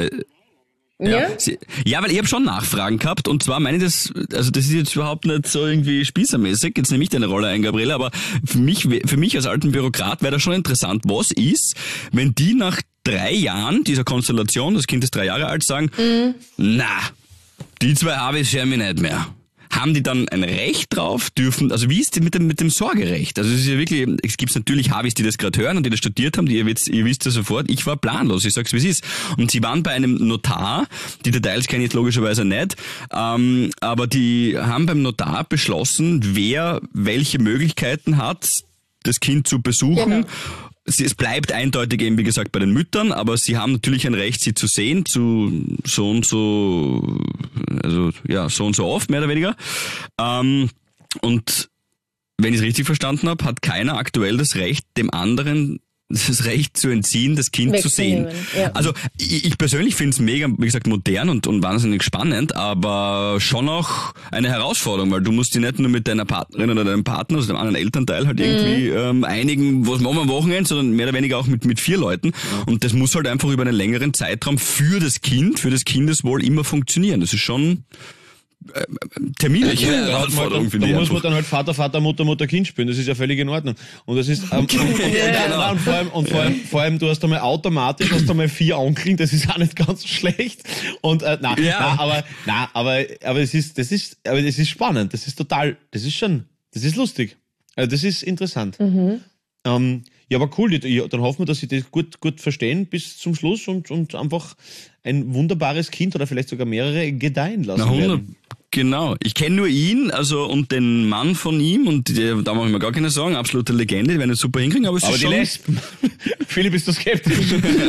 Ja? Sie, ja, weil ich habe schon Nachfragen gehabt und zwar meine ich das, also das ist jetzt überhaupt nicht so irgendwie spießermäßig, jetzt nehme ich deine Rolle ein, Gabriele, aber für mich, für mich als alten Bürokrat wäre das schon interessant, was ist, wenn die nach drei Jahren dieser Konstellation, das Kind ist drei Jahre alt, sagen, Mhm. na, die zwei habe ich schäme nicht mehr. Haben die dann ein Recht drauf? Dürfen, also wie ist die mit dem, mit dem Sorgerecht? Also es ist ja wirklich, es gibt natürlich Havis, die das gerade hören und die das studiert haben, die ihr wisst, ihr wisst ja sofort, ich war planlos, ich sag's wie es ist. Und sie waren bei einem Notar, die Details kenne ich jetzt logischerweise nicht, ähm, aber die haben beim Notar beschlossen, wer welche Möglichkeiten hat, das Kind zu besuchen. Genau. Sie, es bleibt eindeutig eben, wie gesagt, bei den Müttern, aber sie haben natürlich ein Recht, sie zu sehen, zu so und so, also ja, so und so oft, mehr oder weniger. Ähm, und wenn ich es richtig verstanden habe, hat keiner aktuell das Recht, dem anderen das Recht zu entziehen, das Kind zu sehen. Wegzunehmen, ja. Also ich, ich persönlich finde es mega, wie gesagt, modern und, und wahnsinnig spannend, aber schon auch eine Herausforderung, weil du musst dich nicht nur mit deiner Partnerin oder deinem Partner, also dem anderen Elternteil halt irgendwie ähm, einigen, was machen wir am Wochenende, sondern mehr oder weniger auch mit, mit vier Leuten. Und das muss halt einfach über einen längeren Zeitraum für das Kind, für das Kindeswohl immer funktionieren. Das ist schon äh, terminliche Ja, Herausforderung, da, finde da ich muss man einfach. dann halt Vater, Vater, Mutter, Mutter, Kind spielen. Das ist ja völlig in Ordnung. Und das ist, ähm, und, und, genau. und, vor allem, und vor allem, vor allem, du hast einmal automatisch, hast einmal vier Onkeln, das ist auch nicht ganz schlecht. Und, äh, na, Ja. na, aber, na, aber, aber es ist, das ist, aber das ist spannend. Das ist total, das ist schon, das ist lustig. Also das ist interessant. Ähm, ja, aber cool. Die- ja, dann hoffen wir, dass sie das gut, gut verstehen bis zum Schluss und, und einfach ein wunderbares Kind oder vielleicht sogar mehrere gedeihen lassen Na, hundert, werden. genau. Ich kenne nur ihn, also und den Mann von ihm und die, da mache ich mir gar keine Sorgen, absolute Legende, die werden es super hinkriegen, aber es Aber ist die schon... Lesben. Philipp, bist du skeptisch?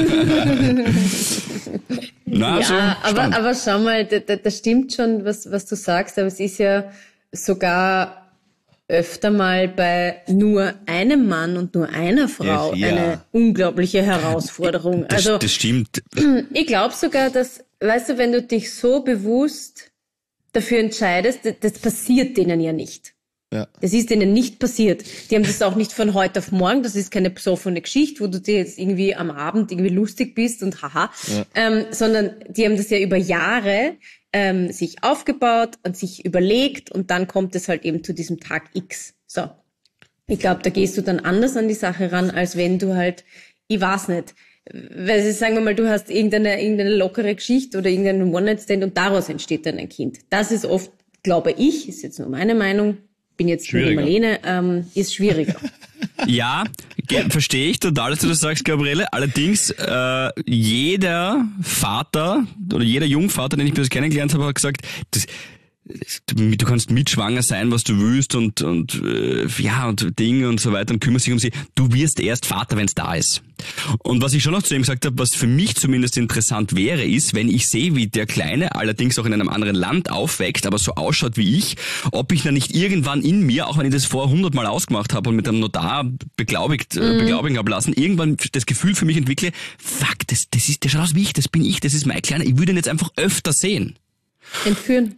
Na, also, Ja, aber, spannend. aber schau mal, da, da, das stimmt schon, was, was du sagst, aber es ist ja sogar öfter mal bei nur einem Mann und nur einer Frau Yes, ja. eine unglaubliche Herausforderung. das, Also das stimmt. ich glaube sogar, dass, weißt du, wenn du dich so bewusst dafür entscheidest, das, das passiert denen ja nicht. Ja. Das ist denen nicht passiert. Die haben das auch nicht von heute auf morgen. Das ist keine besoffene Geschichte, wo du dir jetzt irgendwie am Abend irgendwie lustig bist und haha. Ja. Ähm, sondern die haben das ja über Jahre ähm, sich aufgebaut und sich überlegt und dann kommt es halt eben zu diesem Tag X. So. Ich glaube, da gehst du dann anders an die Sache ran, als wenn du halt, ich weiß nicht, weil sagen wir mal, du hast irgendeine, irgendeine lockere Geschichte oder irgendeinen One-Night-Stand und daraus entsteht dann ein Kind. Das ist oft, glaube ich, ist jetzt nur meine Meinung, bin jetzt nur die Schwieriger. Marlene, ähm, ist schwieriger. Ja, ge- verstehe ich total, dass du das sagst, Gabriele. Allerdings, äh, jeder Vater oder jeder Jungvater, den ich bis jetzt kennengelernt habe, hat gesagt, das, du, du kannst mitschwanger sein, was du willst und, und äh, ja, und Dinge und so weiter und kümmerst dich um sie. Du wirst erst Vater, wenn es da ist. Und was ich schon noch zu ihm gesagt habe, was für mich zumindest interessant wäre, ist, wenn ich sehe, wie der Kleine allerdings auch in einem anderen Land aufwächst, aber so ausschaut wie ich, ob ich dann nicht irgendwann in mir, auch wenn ich das vor hundertmal ausgemacht habe und mit einem Notar beglaubigt, äh, beglaubigen habe lassen, irgendwann das Gefühl für mich entwickle, fuck, das, das ist, der schaut aus wie ich, das bin ich, das ist mein Kleiner, ich würde ihn jetzt einfach öfter sehen. Entführen.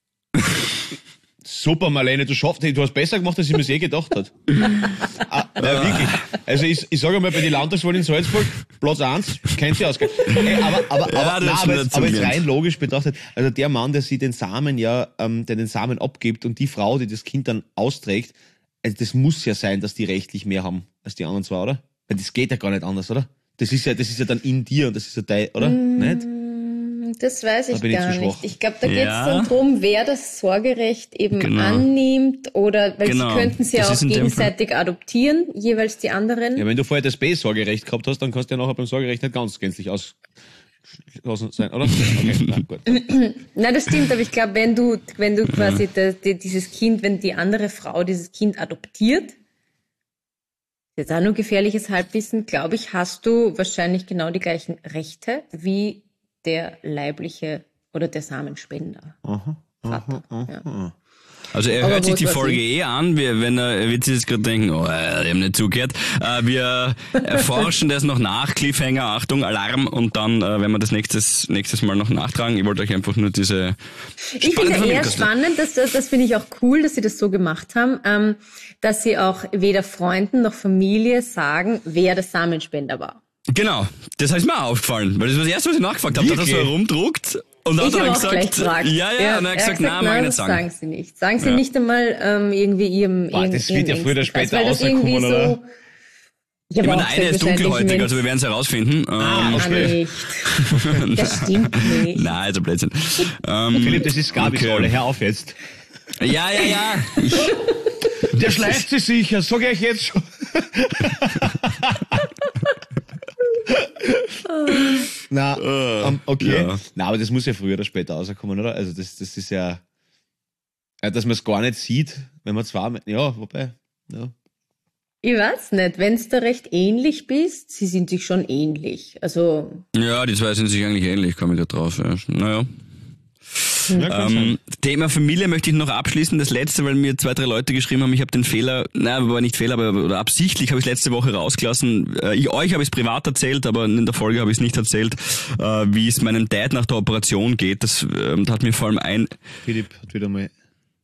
Super, Marlene, du schaffst, du hast besser gemacht, als ich mir je gedacht hat. ah, ja, wirklich. Also ich, ich sage mal, bei den Landtagswahlen in Salzburg, Platz eins, kennt ihr aus. Ey, aber aber, Ja, aber, das nein, ist aber, schon jetzt, aber jetzt dazugelernt. rein logisch betrachtet, also der Mann, der sie den Samen ja, ähm, der den Samen abgibt und die Frau, die das Kind dann austrägt, also das muss ja sein, dass die rechtlich mehr haben als die anderen zwei, oder? Weil das geht ja gar nicht anders, oder? Das ist ja, das ist ja dann in dir und das ist ja dein, oder? Mm, nicht? Das weiß ich da bin gar ich nicht. Ich glaube, da geht es Ja. dann drum, wer das Sorgerecht eben Genau. annimmt oder, weil Genau. sie könnten sie Das ja ist auch in dem gegenseitig adoptieren, jeweils die anderen. Ja, wenn du vorher das B-Sorgerecht gehabt hast, dann kannst du ja nachher beim Sorgerecht nicht ganz gänzlich ausgeschlossen sein, oder? Okay, na, gut. Nein, das stimmt, aber ich glaube, wenn du, wenn du quasi das, die, dieses Kind, wenn die andere Frau dieses Kind adoptiert, jetzt auch nur gefährliches Halbwissen, glaube ich, hast du wahrscheinlich genau die gleichen Rechte wie der leibliche oder der Samenspender. Aha, Vater. aha, Ja. aha. Also er Aber hört sich wo die ist Folge was eh an, wir, wenn er, er wird sich jetzt gerade denken, oh, äh, die haben nicht zugehört. Äh, wir erforschen das noch nach, Cliffhanger, Achtung, Alarm und dann, äh, wenn wir das nächstes, nächstes Mal noch nachtragen. Ich wollte euch einfach nur diese Ich finde spannende eher Familienkost- spannend, dass das, das finde ich auch cool, dass sie das so gemacht haben, ähm, dass sie auch weder Freunden noch Familie sagen, wer der Samenspender war. Genau, das ist mir auch aufgefallen, weil das war das erste, was ich nachgefragt habe. Da hat er so Wirklich? herumdruckt und dann Ich hat er habe auch gesagt, gleich gefragt. ja, ja, und er hat gesagt, nein, mag ich nicht das sagen. sagen sie nicht. Sagen sie Ja. nicht einmal ähm, irgendwie ihrem Boah, ihrem- das ihrem wird ja früher oder engsten Kreis, später weil das irgendwie rauskommen, oder? so, ich Ich habe meine, auch der eine ist gesagt, wahrscheinlich, dunkelhäutig, wenn- also wir werden es herausfinden. Ah, Ähm, Ah, okay. nicht. Das stimmt nicht. Nein, also Blödsinn. Ähm, Philipp, das ist Gabis okay. Rolle, hör auf jetzt. Ja, ja, ja. Ich, Der schleicht sich sicher, sag ich jetzt schon. Na, ähm, okay. ja. Na, aber das muss ja früher oder später rauskommen, oder? Also das, das ist ja, ja, dass man es gar nicht sieht, wenn man zwar, ja, wobei, ja. Ich weiß nicht, wenn du da recht ähnlich bist, sie sind sich schon ähnlich. Also, ja, die zwei sind sich eigentlich ähnlich, komme ich da drauf. Ja. Naja. ja kann sein. Ähm, Thema Familie möchte ich noch abschließen. Das letzte, weil mir zwei, drei Leute geschrieben haben, ich habe den Fehler, nein, aber nicht Fehler, aber oder absichtlich habe ich letzte Woche rausgelassen. Äh, ich, euch habe ich es privat erzählt, aber in der Folge habe ich es nicht erzählt, äh, wie es meinem Dad nach der Operation geht. Das ähm, da hat mir vor allem ein, Philipp hat wieder mal.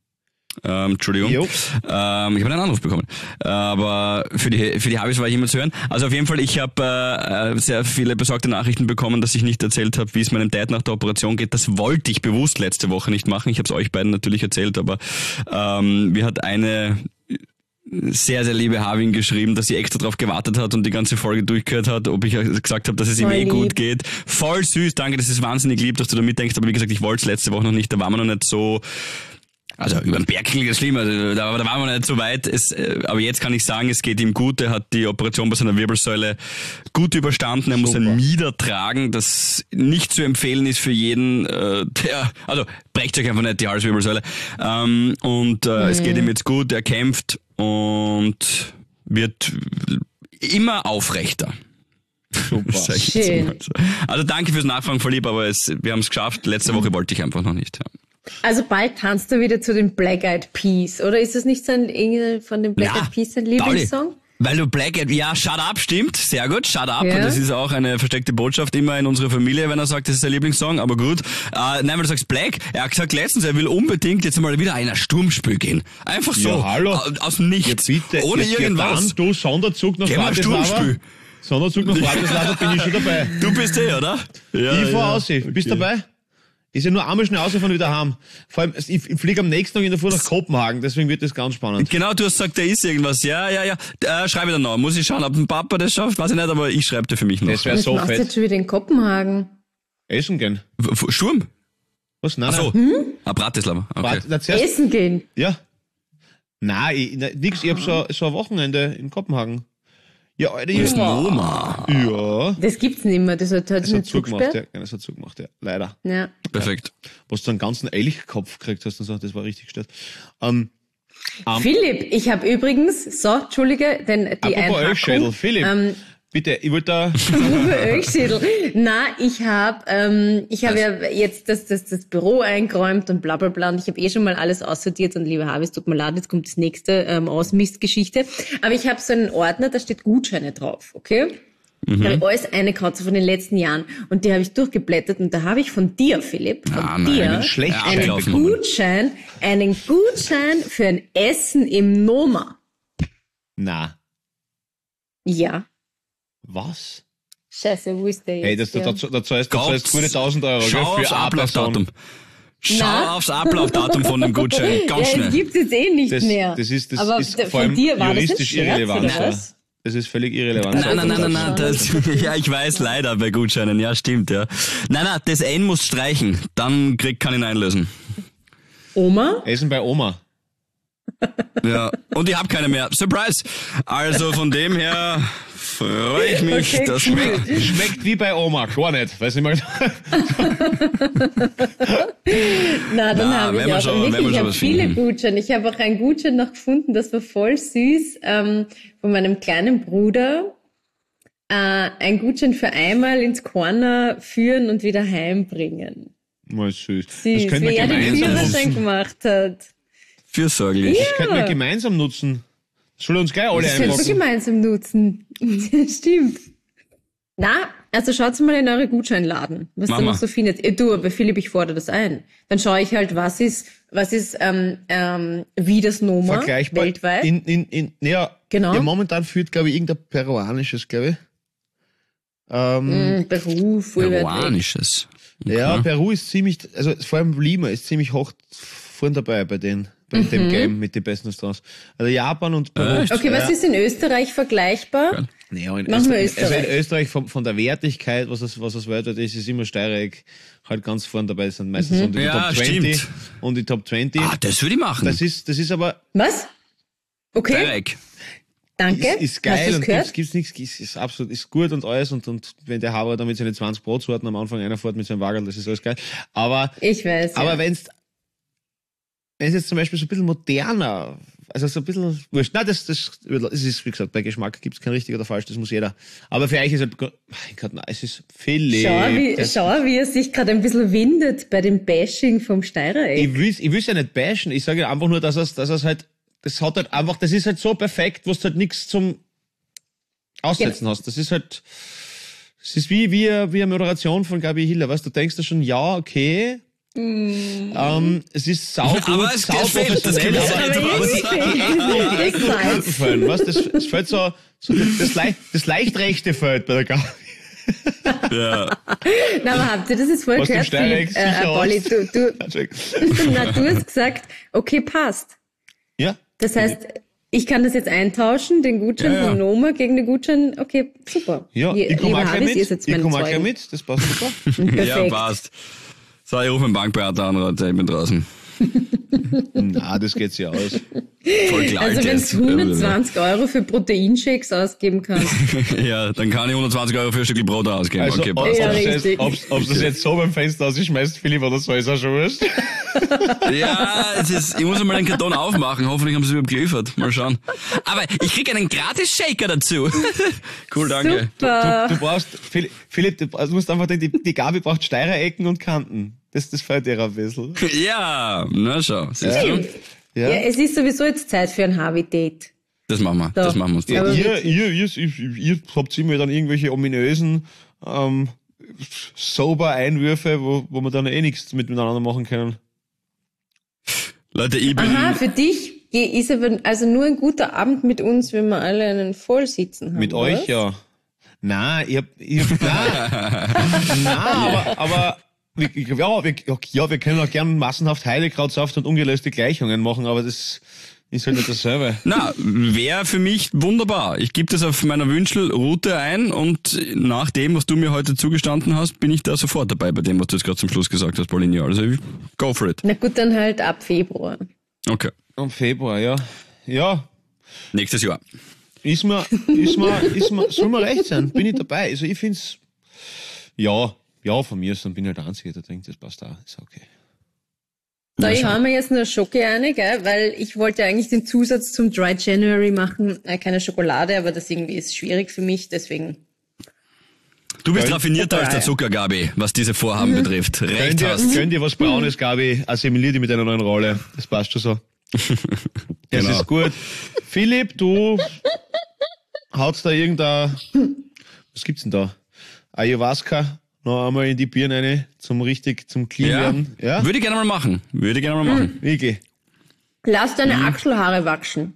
ähm, Entschuldigung, Jo. ähm, ich habe einen Anruf bekommen. Aber für die für die Habis war ich immer zu hören. Also auf jeden Fall, ich habe äh, sehr viele besorgte Nachrichten bekommen, dass ich nicht erzählt habe, wie es meinem Dad nach der Operation geht. Das wollte ich bewusst letzte Woche nicht machen. Ich habe es euch beiden natürlich erzählt, aber ähm, mir hat eine sehr, sehr liebe Havin geschrieben, dass sie extra drauf gewartet hat und die ganze Folge durchgehört hat, ob ich gesagt habe, dass es ihm Voll eh lieb. gut geht. Voll süß, danke, das ist wahnsinnig lieb, dass du da mitdenkst. Aber wie gesagt, ich wollte es letzte Woche noch nicht, da waren wir noch nicht so. Also über den Berg klingt das schlimm, also da, da waren wir nicht so weit. Es, äh, aber jetzt kann ich sagen, es geht ihm gut. Er hat die Operation bei seiner Wirbelsäule gut überstanden. Er muss Super. ein Mieder tragen, das nicht zu empfehlen ist für jeden, äh, der, also brecht euch einfach nicht die Halswirbelsäule. Ähm, und äh, es geht ihm jetzt gut, er kämpft und wird immer aufrechter. Super. Sag ich jetzt Schön. mal so. Also danke fürs Nachfragen, voll lieb, aber es, wir haben es geschafft. Letzte Woche wollte ich einfach noch nicht. Ja. also bald tanzt du wieder zu den Black Eyed Peas, oder ist das nicht so ein, irgendein von den Black Ja, Eyed Peas dein Pauli, Lieblingssong? Weil du Black Eyed, ja, shut up, stimmt, sehr gut, shut up. Ja. Und das ist auch eine versteckte Botschaft immer in unserer Familie, wenn er sagt, das ist sein Lieblingssong, aber gut. Äh, nein, weil du sagst Black, er hat gesagt letztens, er will unbedingt jetzt mal wieder in ein Sturmspiel gehen. Einfach so, Ja, hallo. au- aus dem Nichts, Ja, bitte. ohne Ja, irgendwas. Dann, du, Sonderzug nach Geh mal Bratislava. Sturmspiel. Sonderzug nach Bratislava, bin ich schon dabei. Du bist eh, oder? Ja, Ich fahr ja. aus, bist dabei? Ist ja nur einmal schnell rausgefahren wieder heim. Vor allem, ich, ich fliege am nächsten Tag in der Früh nach Kopenhagen, deswegen wird das ganz spannend. Genau, du hast gesagt, da ist irgendwas. Ja, ja, ja. Äh, schreibe dann noch. Muss ich schauen, ob ein Papa das schafft, weiß ich nicht, aber ich schreibe dir für mich noch. Das wäre Was so machst du fett. jetzt schon wieder in Kopenhagen? Essen gehen. W- w- Sturm? Was? Nein, Ach so. nein. Ah, Bratislava. Okay. Warte, na, zuerst, Essen gehen. ja. Nein, ich, na, nix, ich hab so, so ein Wochenende in Kopenhagen. Ja, Alter, ich, Oma. ja. Das gibt's nicht mehr, das hat, hat Das nicht hat zugemacht, ja. zugesperrt. Das hat zugemacht, ja. Leider. Ja. Perfekt. Was du einen ganzen Elchkopf gekriegt hast und so, das war richtig gestört. Ähm, um, Philipp, ich habe übrigens, so, Entschuldige, denn die apropos Einhackung, Elchschädel, Philipp, ähm, bitte, ich wollte da, Uwe Ölschädel. Na, ich habe ähm, ich habe ja jetzt das, das, das Büro eingeräumt und bla bla bla und ich habe eh schon mal alles aussortiert und liebe Habis, tut mir leid, jetzt kommt das nächste ähm, Ausmistgeschichte. Aber ich habe so einen Ordner, da steht Gutscheine drauf, okay? Mhm. Da habe ich alles eingekauft, so von den letzten Jahren. Und die habe ich durchgeblättert und da habe ich von dir, Philipp, von Ah, nein, dir einen schlechten einen Abgelaufen. Gutschein, einen Gutschein für ein Essen im Noma. na, Ja. was? Scheiße, wo ist der jetzt? Hey, das, da, Ja. da, da zahlst du zahlst gute tausend Euro, gell, Schau für aufs eine Person. Ablaufdatum. Schau Na? aufs Ablaufdatum von dem Gutschein. Ganz Ja, schnell. das gibt's jetzt eh nicht Das, mehr. das ist, das Aber ist d- vor von allem dir war juristisch das ein Scherz, irrelevant. oder Ja. was? Das ist völlig irrelevant. Nein, nein, nein, nein, nein, das, ja, ich weiß leider bei Gutscheinen, ja, stimmt, ja. Nein, nein, das N muss streichen, dann krieg, kann ich ihn einlösen. Oma? Essen bei Oma. Ja, und ich habe keine mehr. Surprise! Also von dem her freue ich mich, Okay, dass Schmeckt, schmeckt wie bei Oma, gar nicht. Weiß nicht mal. Na, dann Na, habe wenn ich wir auch schon- wenn wir wirklich, ich schon habe was viele finden. Gutscheine. Ich habe auch einen Gutschein noch gefunden, das war voll süß, ähm, von meinem kleinen Bruder. Äh, ein Gutschein für einmal ins Corner führen und wieder heimbringen. Mal süß. Süß, Das können wir wie er den gemeinsam Führerschein nutzen. gemacht hat. fürsorglich. Das könnten wir gemeinsam nutzen. Das soll uns gleich alle Das können wir einpacken. gemeinsam nutzen. Stimmt. Na, also schaut mal in eure Gutscheinladen, was Mama. da noch so findet. Äh, Du, aber Philipp, ich fordere das ein. Dann schaue ich halt, was ist, was ist ähm, ähm, wie das Noma Vergleichbar. weltweit. In, in, in, ja, Genau. ja, momentan führt, glaube ich, irgendein peruanisches, glaube ich. Ähm, Mm, Peru, voll weit weg. Peruanisches. Ja, Peru ist ziemlich, also vor allem Lima ist ziemlich hoch vorn dabei bei den, bei Mhm. dem Game mit den besten Restaurants. Also Japan und Peru. Echt? Okay, was ja. ist in Österreich vergleichbar? Geil. Naja, in Machen wir Österreich, also in Österreich. Österreich von, von der Wertigkeit, was es, was es weltweit ist, ist immer Steirereck halt ganz vorn dabei, das sind meistens unter die Ja, Top zwanzig stimmt. und die Top zwanzig. Ah, das würde ich machen. Das ist, das ist aber, Was? Okay, Direkt. danke. ist, ist Hast geil du's und gehört? gibt's, gibt's nichts, ist, ist absolut, ist gut und alles und, und wenn der Haber da mit seinen zwanzig Brotsorten am Anfang einer fährt mit seinem Wagel, das ist alles geil. Aber, Ich weiß. aber ja. wenn's, wenn es jetzt zum Beispiel so ein bisschen moderner, also so ein bisschen wurscht, nein, das, das, das ist, wie gesagt, bei Geschmack gibt's kein richtig oder falsch, das muss jeder. Aber für euch ist halt, mein Gott, nein, es ist viel Schau, wie, das, schau, wie er sich gerade ein bisschen windet bei dem Bashing vom Steirereck. ich will's, ich will's ja nicht bashen, ich sage einfach nur, dass es, dass es halt, das hat halt einfach, das ist halt so perfekt, wo du halt nichts zum Aussetzen Genau. hast. Das ist halt, es ist wie, wie, eine- wie eine Moderation von Gabi Hiller, weißt du, du denkst da schon, ja, okay, ähm, es ist saugut, Aber es gefällt, das sauprofessionell, gefällt. aber, Aber aber irgendwie die, fehlt diese Details. fehlen, weißt du, das, es fällt so, so das, leicht, das leicht rechte fällt bei der Gabi. Ja. Na, aber habt ihr das jetzt voll Was dem gehört, Steirereck Philipp? Äh, sicher Polly, aus. du, du, na, du hast gesagt, okay, passt. Ja, Das heißt, ich kann das jetzt eintauschen, den Gutschein Ja, ja. von Noma gegen den Gutschein. Okay, super. ja, Je- ich komme lieber auch gleich Harris, ihr mit, seid ich meine komme auch gleich Zeugen. mit, das passt super. Perfekt. Ja, passt. So, ich rufe einen Bankberater an, Leute, ich bin draußen. Na, das geht sich aus. Voll klar. Also wenn du hundertzwanzig Euro für Proteinshakes ausgeben kannst. Ja, dann kann ich hundertzwanzig Euro für ein Stück Brot ausgeben. Also, okay, ob passt. Ja, du jetzt, richtig. ob, ob du das jetzt so beim Fenster ausschmeißt, Philipp, oder so, ist auch schon wurscht. Ja, es ist, ich muss mal den Karton aufmachen. Hoffentlich haben sie es überhaupt geliefert. Mal schauen. Aber ich krieg einen gratis Shaker dazu. Cool, danke. Super. Du brauchst, Philipp, Philipp, du brauchst- du musst einfach denken, die, die Gabi braucht Steirerecken und Kanten. Das, das fällt dir ein bisschen. Ja, na schau. Siehst Ja. du? Ja. Ja. es ist sowieso jetzt Zeit für ein Harvey-Date. Das machen wir. Das machen wir uns. Ja, Aber ihr, ihr, ihr, ihr, ihr habt immer dann irgendwelche ominösen ähm, Sober-Einwürfe, wo, wo wir dann eh nichts miteinander machen können. Leute, ich bin... Aha, für dich ge- ist aber also nur ein guter Abend mit uns, wenn wir alle einen Vollsitzen haben. Mit oder euch, was? ja. Nein, ich hab, ich hab, nein, nein, aber, aber wir, ja, wir, ja, wir können auch gern massenhaft Heidekrautsaft und ungelöste Gleichungen machen, aber das ist halt nicht dasselbe. Na, wäre für mich wunderbar. Ich gebe das auf meiner Wünschelroute ein und nach dem, was du mir heute zugestanden hast, bin ich da sofort dabei bei dem, was du jetzt gerade zum Schluss gesagt hast, Paulinia. Also go for it. Na gut, dann halt ab Februar. Okay. Am Februar, ja. Ja, Nächstes Jahr. ist mir, ist mir, ist mir, soll mir recht sein, bin ich dabei. Also ich find's, ja, ja, von mir ist, dann bin ich halt der Einzige, der denkt, das passt auch, ist okay. Da, Ja, ich schau. hau mir jetzt eine Schocke eine, gell, weil ich wollte eigentlich den Zusatz zum Dry January machen, äh, keine Schokolade, aber das irgendwie ist schwierig für mich, deswegen. Du bist Gönn- raffinierter als der Vorbei. Zucker, Gabi, was diese Vorhaben betrifft. Gönn Recht dir, hast. gönn dir was Braunes, Gabi, assimilier dich mit einer neuen Rolle. Das passt schon so. Das Genau. ist gut. Philipp, du haut's da irgendein, was gibt's denn da? Ayahuasca noch einmal in die Birne rein, zum richtig, zum clean Ja. werden. Ja? Würde ich gerne mal machen. Würde ich gerne mal machen. Wirklich. Lass deine Mhm. Achselhaare wachsen.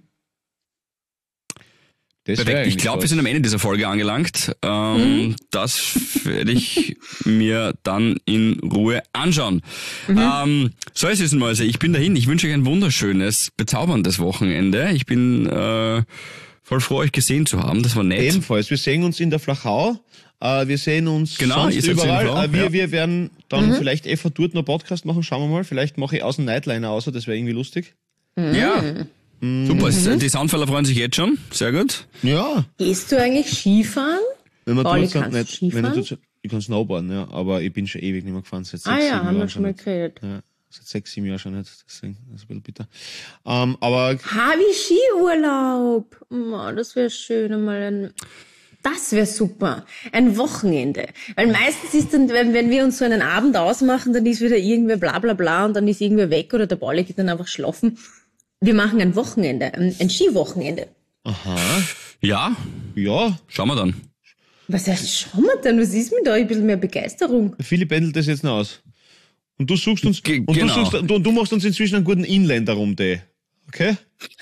Das wär Perfekt. Ich eigentlich glaube, wir was. sind am Ende dieser Folge angelangt. Ähm, Das werde ich mir dann in Ruhe anschauen. Ähm, so, es ist Mäuse. Ich bin dahin. Ich wünsche euch ein wunderschönes, bezauberndes Wochenende. Ich bin äh, Voll froh, euch gesehen zu haben. Das war nett. Ebenfalls. Wir sehen uns in der Flachau. Äh, wir sehen uns genau, sonst überall. Blau, äh, wir, ja. wir werden dann Mhm. vielleicht eh dort noch Podcast machen. Schauen wir mal. Vielleicht mache ich aus dem Nightliner aus. Das wäre irgendwie lustig. Ja. Super. Mhm. Die Soundfäller freuen sich jetzt schon. Sehr gut. Ja. Gehst du eigentlich Skifahren? Wenn man Pauli, tut's dann kannst du nicht, wenn ich, Skifahren? tut's, ich kann Snowboarden, ja. Aber ich bin schon ewig nicht mehr gefahren. Seit sechs, Ah ja, sieben haben wir Jahren schon mal nicht. geredet. Ja. Seit sechs, sieben Jahren schon nicht. Deswegen das ist ein bisschen bitter. Ähm, aber Ha, wie Skiurlaub. Oh, das wäre schön, einmal ein, das wäre super. Ein Wochenende. Weil meistens ist dann, wenn, wenn wir uns so einen Abend ausmachen, dann ist wieder irgendwer bla bla bla und dann ist irgendwer weg oder der Pauli geht dann einfach schlafen. Wir machen ein Wochenende, ein, ein Skiwochenende. aha, Ja, ja. schauen wir dann. Was heißt, schauen wir denn, was ist mit euch? Ein bisschen mehr Begeisterung. Philipp pendelt das jetzt noch aus. Und du suchst uns, Ge- und genau. du, suchst, du, du machst uns inzwischen einen guten Inländer rum, die. Okay?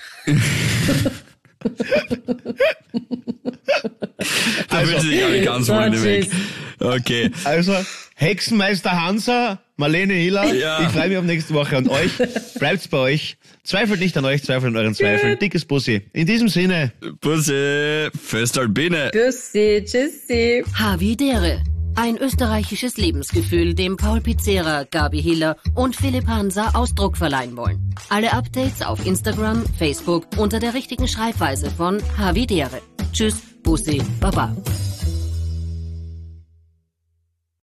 Da will sie gar nicht ganz So, vorne weg. tschüss. Okay. Also, Hexenmeister Hansa, Marlene Hiller, Ja. ich freue mich auf nächste Woche und euch. Bleibt's bei euch. Zweifelt nicht an euch, zweifelt an euren Zweifeln. Dickes Bussi. In diesem Sinne. Bussi, Föstalpine. Tschüssi, tschüssi. Havidere. Ein österreichisches Lebensgefühl, dem Paul Pizzera, Gabi Hiller und Philipp Hansa Ausdruck verleihen wollen. Alle Updates auf Instagram, Facebook unter der richtigen Schreibweise von Havidere. Tschüss, Bussi, Baba.